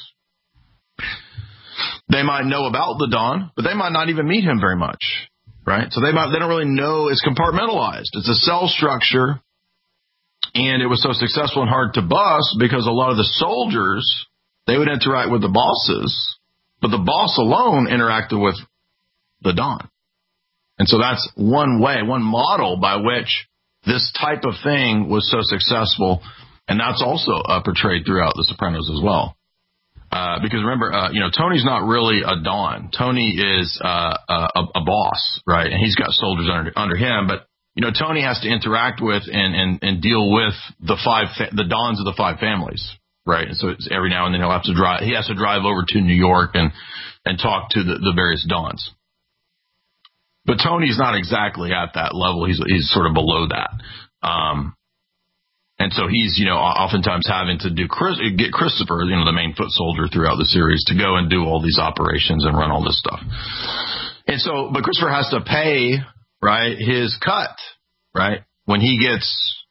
They might know about the Don, but they might not even meet him very much, right? So they might, they don't really know it's compartmentalized. It's a cell structure, and it was so successful and hard to bust because a lot of the soldiers, they would interact with the bosses, but the boss alone interacted with the Don. And so that's one way, one model by which this type of thing was so successful, and that's also uh, portrayed throughout The Sopranos as well. Uh, because remember, uh, you know, Tony's not really a Don. Tony is uh, a, a boss, right? And he's got soldiers under under him, but you know, Tony has to interact with and and, and deal with the five fa- the Dons of the five families. Right, and so it's every now and then he'll have to drive. He has to drive over to New York and and talk to the, the various Dons. But Tony's not exactly at that level. He's he's sort of below that, um, and so he's you know oftentimes having to do Chris, get Christopher, you know, the main foot soldier throughout the series, to go and do all these operations and run all this stuff. And so, but Christopher has to pay right his cut right when he gets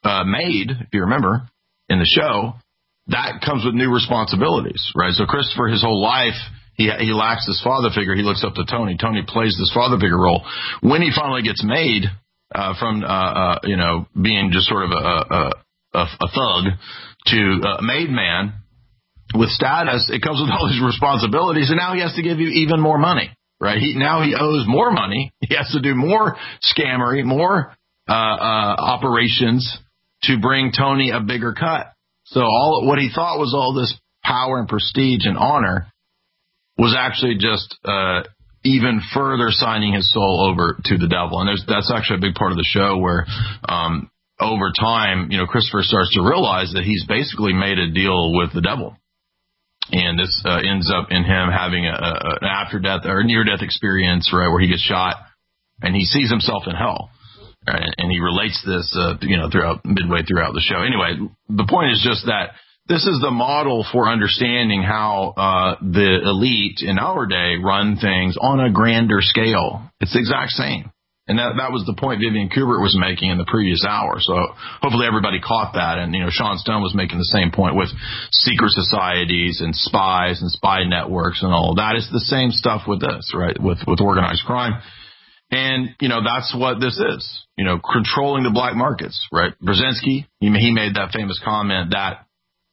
uh, made, if you remember, in the show, that comes with new responsibilities, right? So Christopher, his whole life, he he lacks this father figure. He looks up to Tony. Tony plays this father figure role. When he finally gets made uh, from, uh, uh, you know, being just sort of a, a, a, a thug to a made man with status, it comes with all these responsibilities, and now he has to give you even more money, right? He, now he owes more money. He has to do more scammery, more uh, uh, operations to bring Tony a bigger cut. So all what he thought was all this power and prestige and honor was actually just uh, even further signing his soul over to the devil. And there's, that's actually a big part of the show where um, over time, you know, Christopher starts to realize that he's basically made a deal with the devil. And this uh, ends up in him having a, a, an after-death or near-death experience, right, where he gets shot and he sees himself in hell. Right? And he relates this, uh, you know, throughout midway throughout the show. Anyway, the point is just that this is the model for understanding how uh, the elite in our day run things on a grander scale. It's the exact same. And that that was the point Vivian Kubert was making in the previous hour. So hopefully everybody caught that. And, you know, Sean Stone was making the same point with secret societies and spies and spy networks and all of that. It's the same stuff with this, right, with, with organized crime. And, you know, that's what this is, you know, controlling the black markets, right? Brzezinski, he, he made that famous comment that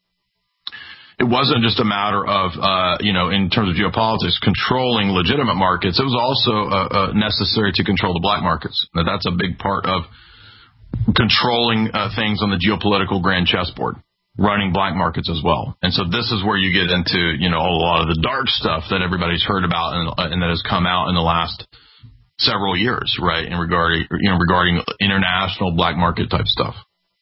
it wasn't just a matter of, uh, you know, in terms of geopolitics, controlling legitimate markets. It was also uh, uh, necessary to control the black markets. Now, that's a big part of controlling uh, things on the geopolitical grand chessboard, running black markets as well. And so this is where you get into, you know, a lot of the dark stuff that everybody's heard about and, uh, and that has come out in the last several years, right, in regarding, you know, regarding international black market type stuff.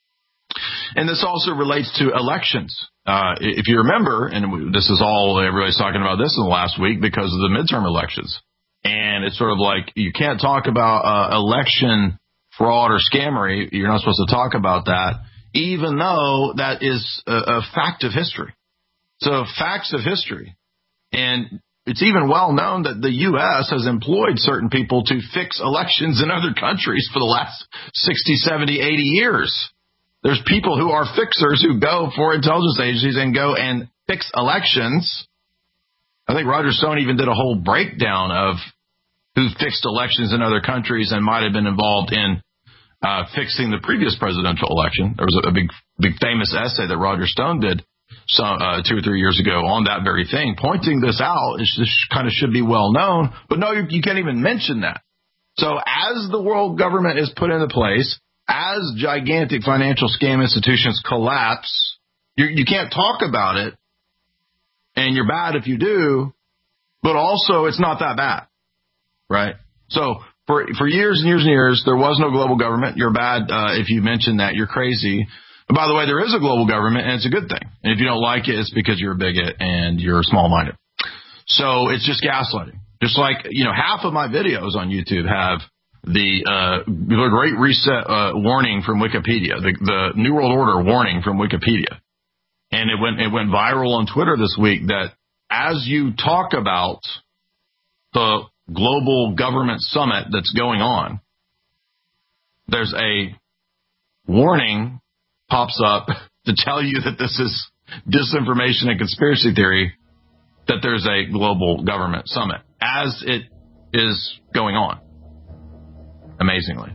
And this also relates to elections. Uh, if you remember, and this is all, everybody's talking about this in the last week because of the midterm elections. And it's sort of like you can't talk about uh, election fraud or scammery. You're not supposed to talk about that, even though that is a, a fact of history. So facts of history. And it's even well known that the U S has employed certain people to fix elections in other countries for the last sixty, seventy, eighty years. There's people who are fixers who go for intelligence agencies and go and fix elections. I think Roger Stone even did a whole breakdown of who fixed elections in other countries and might have been involved in uh, fixing the previous presidential election. There was a, a big, big famous essay that Roger Stone did some, uh, two or three years ago on that very thing, pointing this out. This kind of should be well known, but no, you, you can't even mention that. So as the world government is put into place, as gigantic financial scam institutions collapse, you, you can't talk about it, and you're bad if you do, but also it's not that bad, right? So for for years and years and years, there was no global government. You're bad uh, if you mention that. You're crazy. And by the way, there is a global government, and it's a good thing. And if you don't like it, it's because you're a bigot and you're small-minded. So it's just gaslighting. Just like, you know, half of my videos on YouTube have the uh, the Great Reset uh, warning from Wikipedia, the, the New World Order warning from Wikipedia. And it went it went viral on Twitter this week that as you talk about the global government summit that's going on, there's a warning pops up to tell you that this is disinformation and conspiracy theory, that there's a global government summit as it is going on. Amazingly.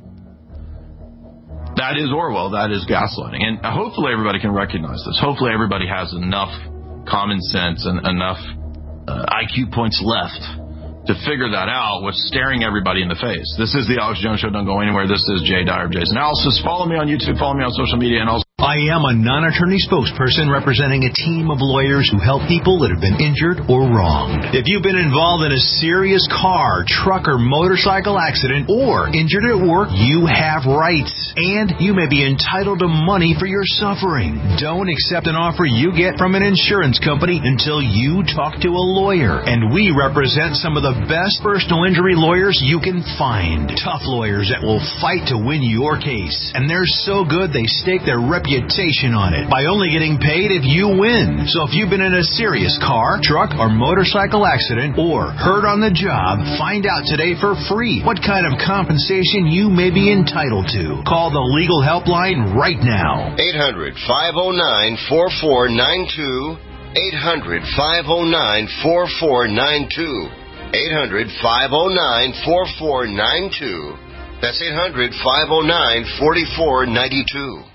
That is Orwell. That is gaslighting. And hopefully everybody can recognize this. Hopefully everybody has enough common sense and enough uh, I Q points left to figure that out what's staring everybody in the face. This is the Alex Jones Show. Don't go anywhere. This is Jay Dyer of Jay's Analysis. Follow me on YouTube. Follow me on social media. And also, I am a non-attorney spokesperson representing a team of lawyers who help people that have been injured or wronged. If you've been involved in a serious car, truck, or motorcycle accident or injured at work, you have rights, and you may be entitled to money for your suffering. Don't accept an offer you get from an insurance company until you talk to a lawyer. And we represent some of the best personal injury lawyers you can find. Tough lawyers that will fight to win your case. And they're so good they stake their reputation reputation on it by only getting paid if you win. So if you've been in a serious car, truck, or motorcycle accident or hurt on the job, find out today for free what kind of compensation you may be entitled to. Call the Legal Helpline right now. eight hundred, five oh nine, four four nine two. eight hundred, five oh nine, four four nine two. eight hundred, five oh nine, four four nine two. That's eight hundred, five oh nine, four four nine two.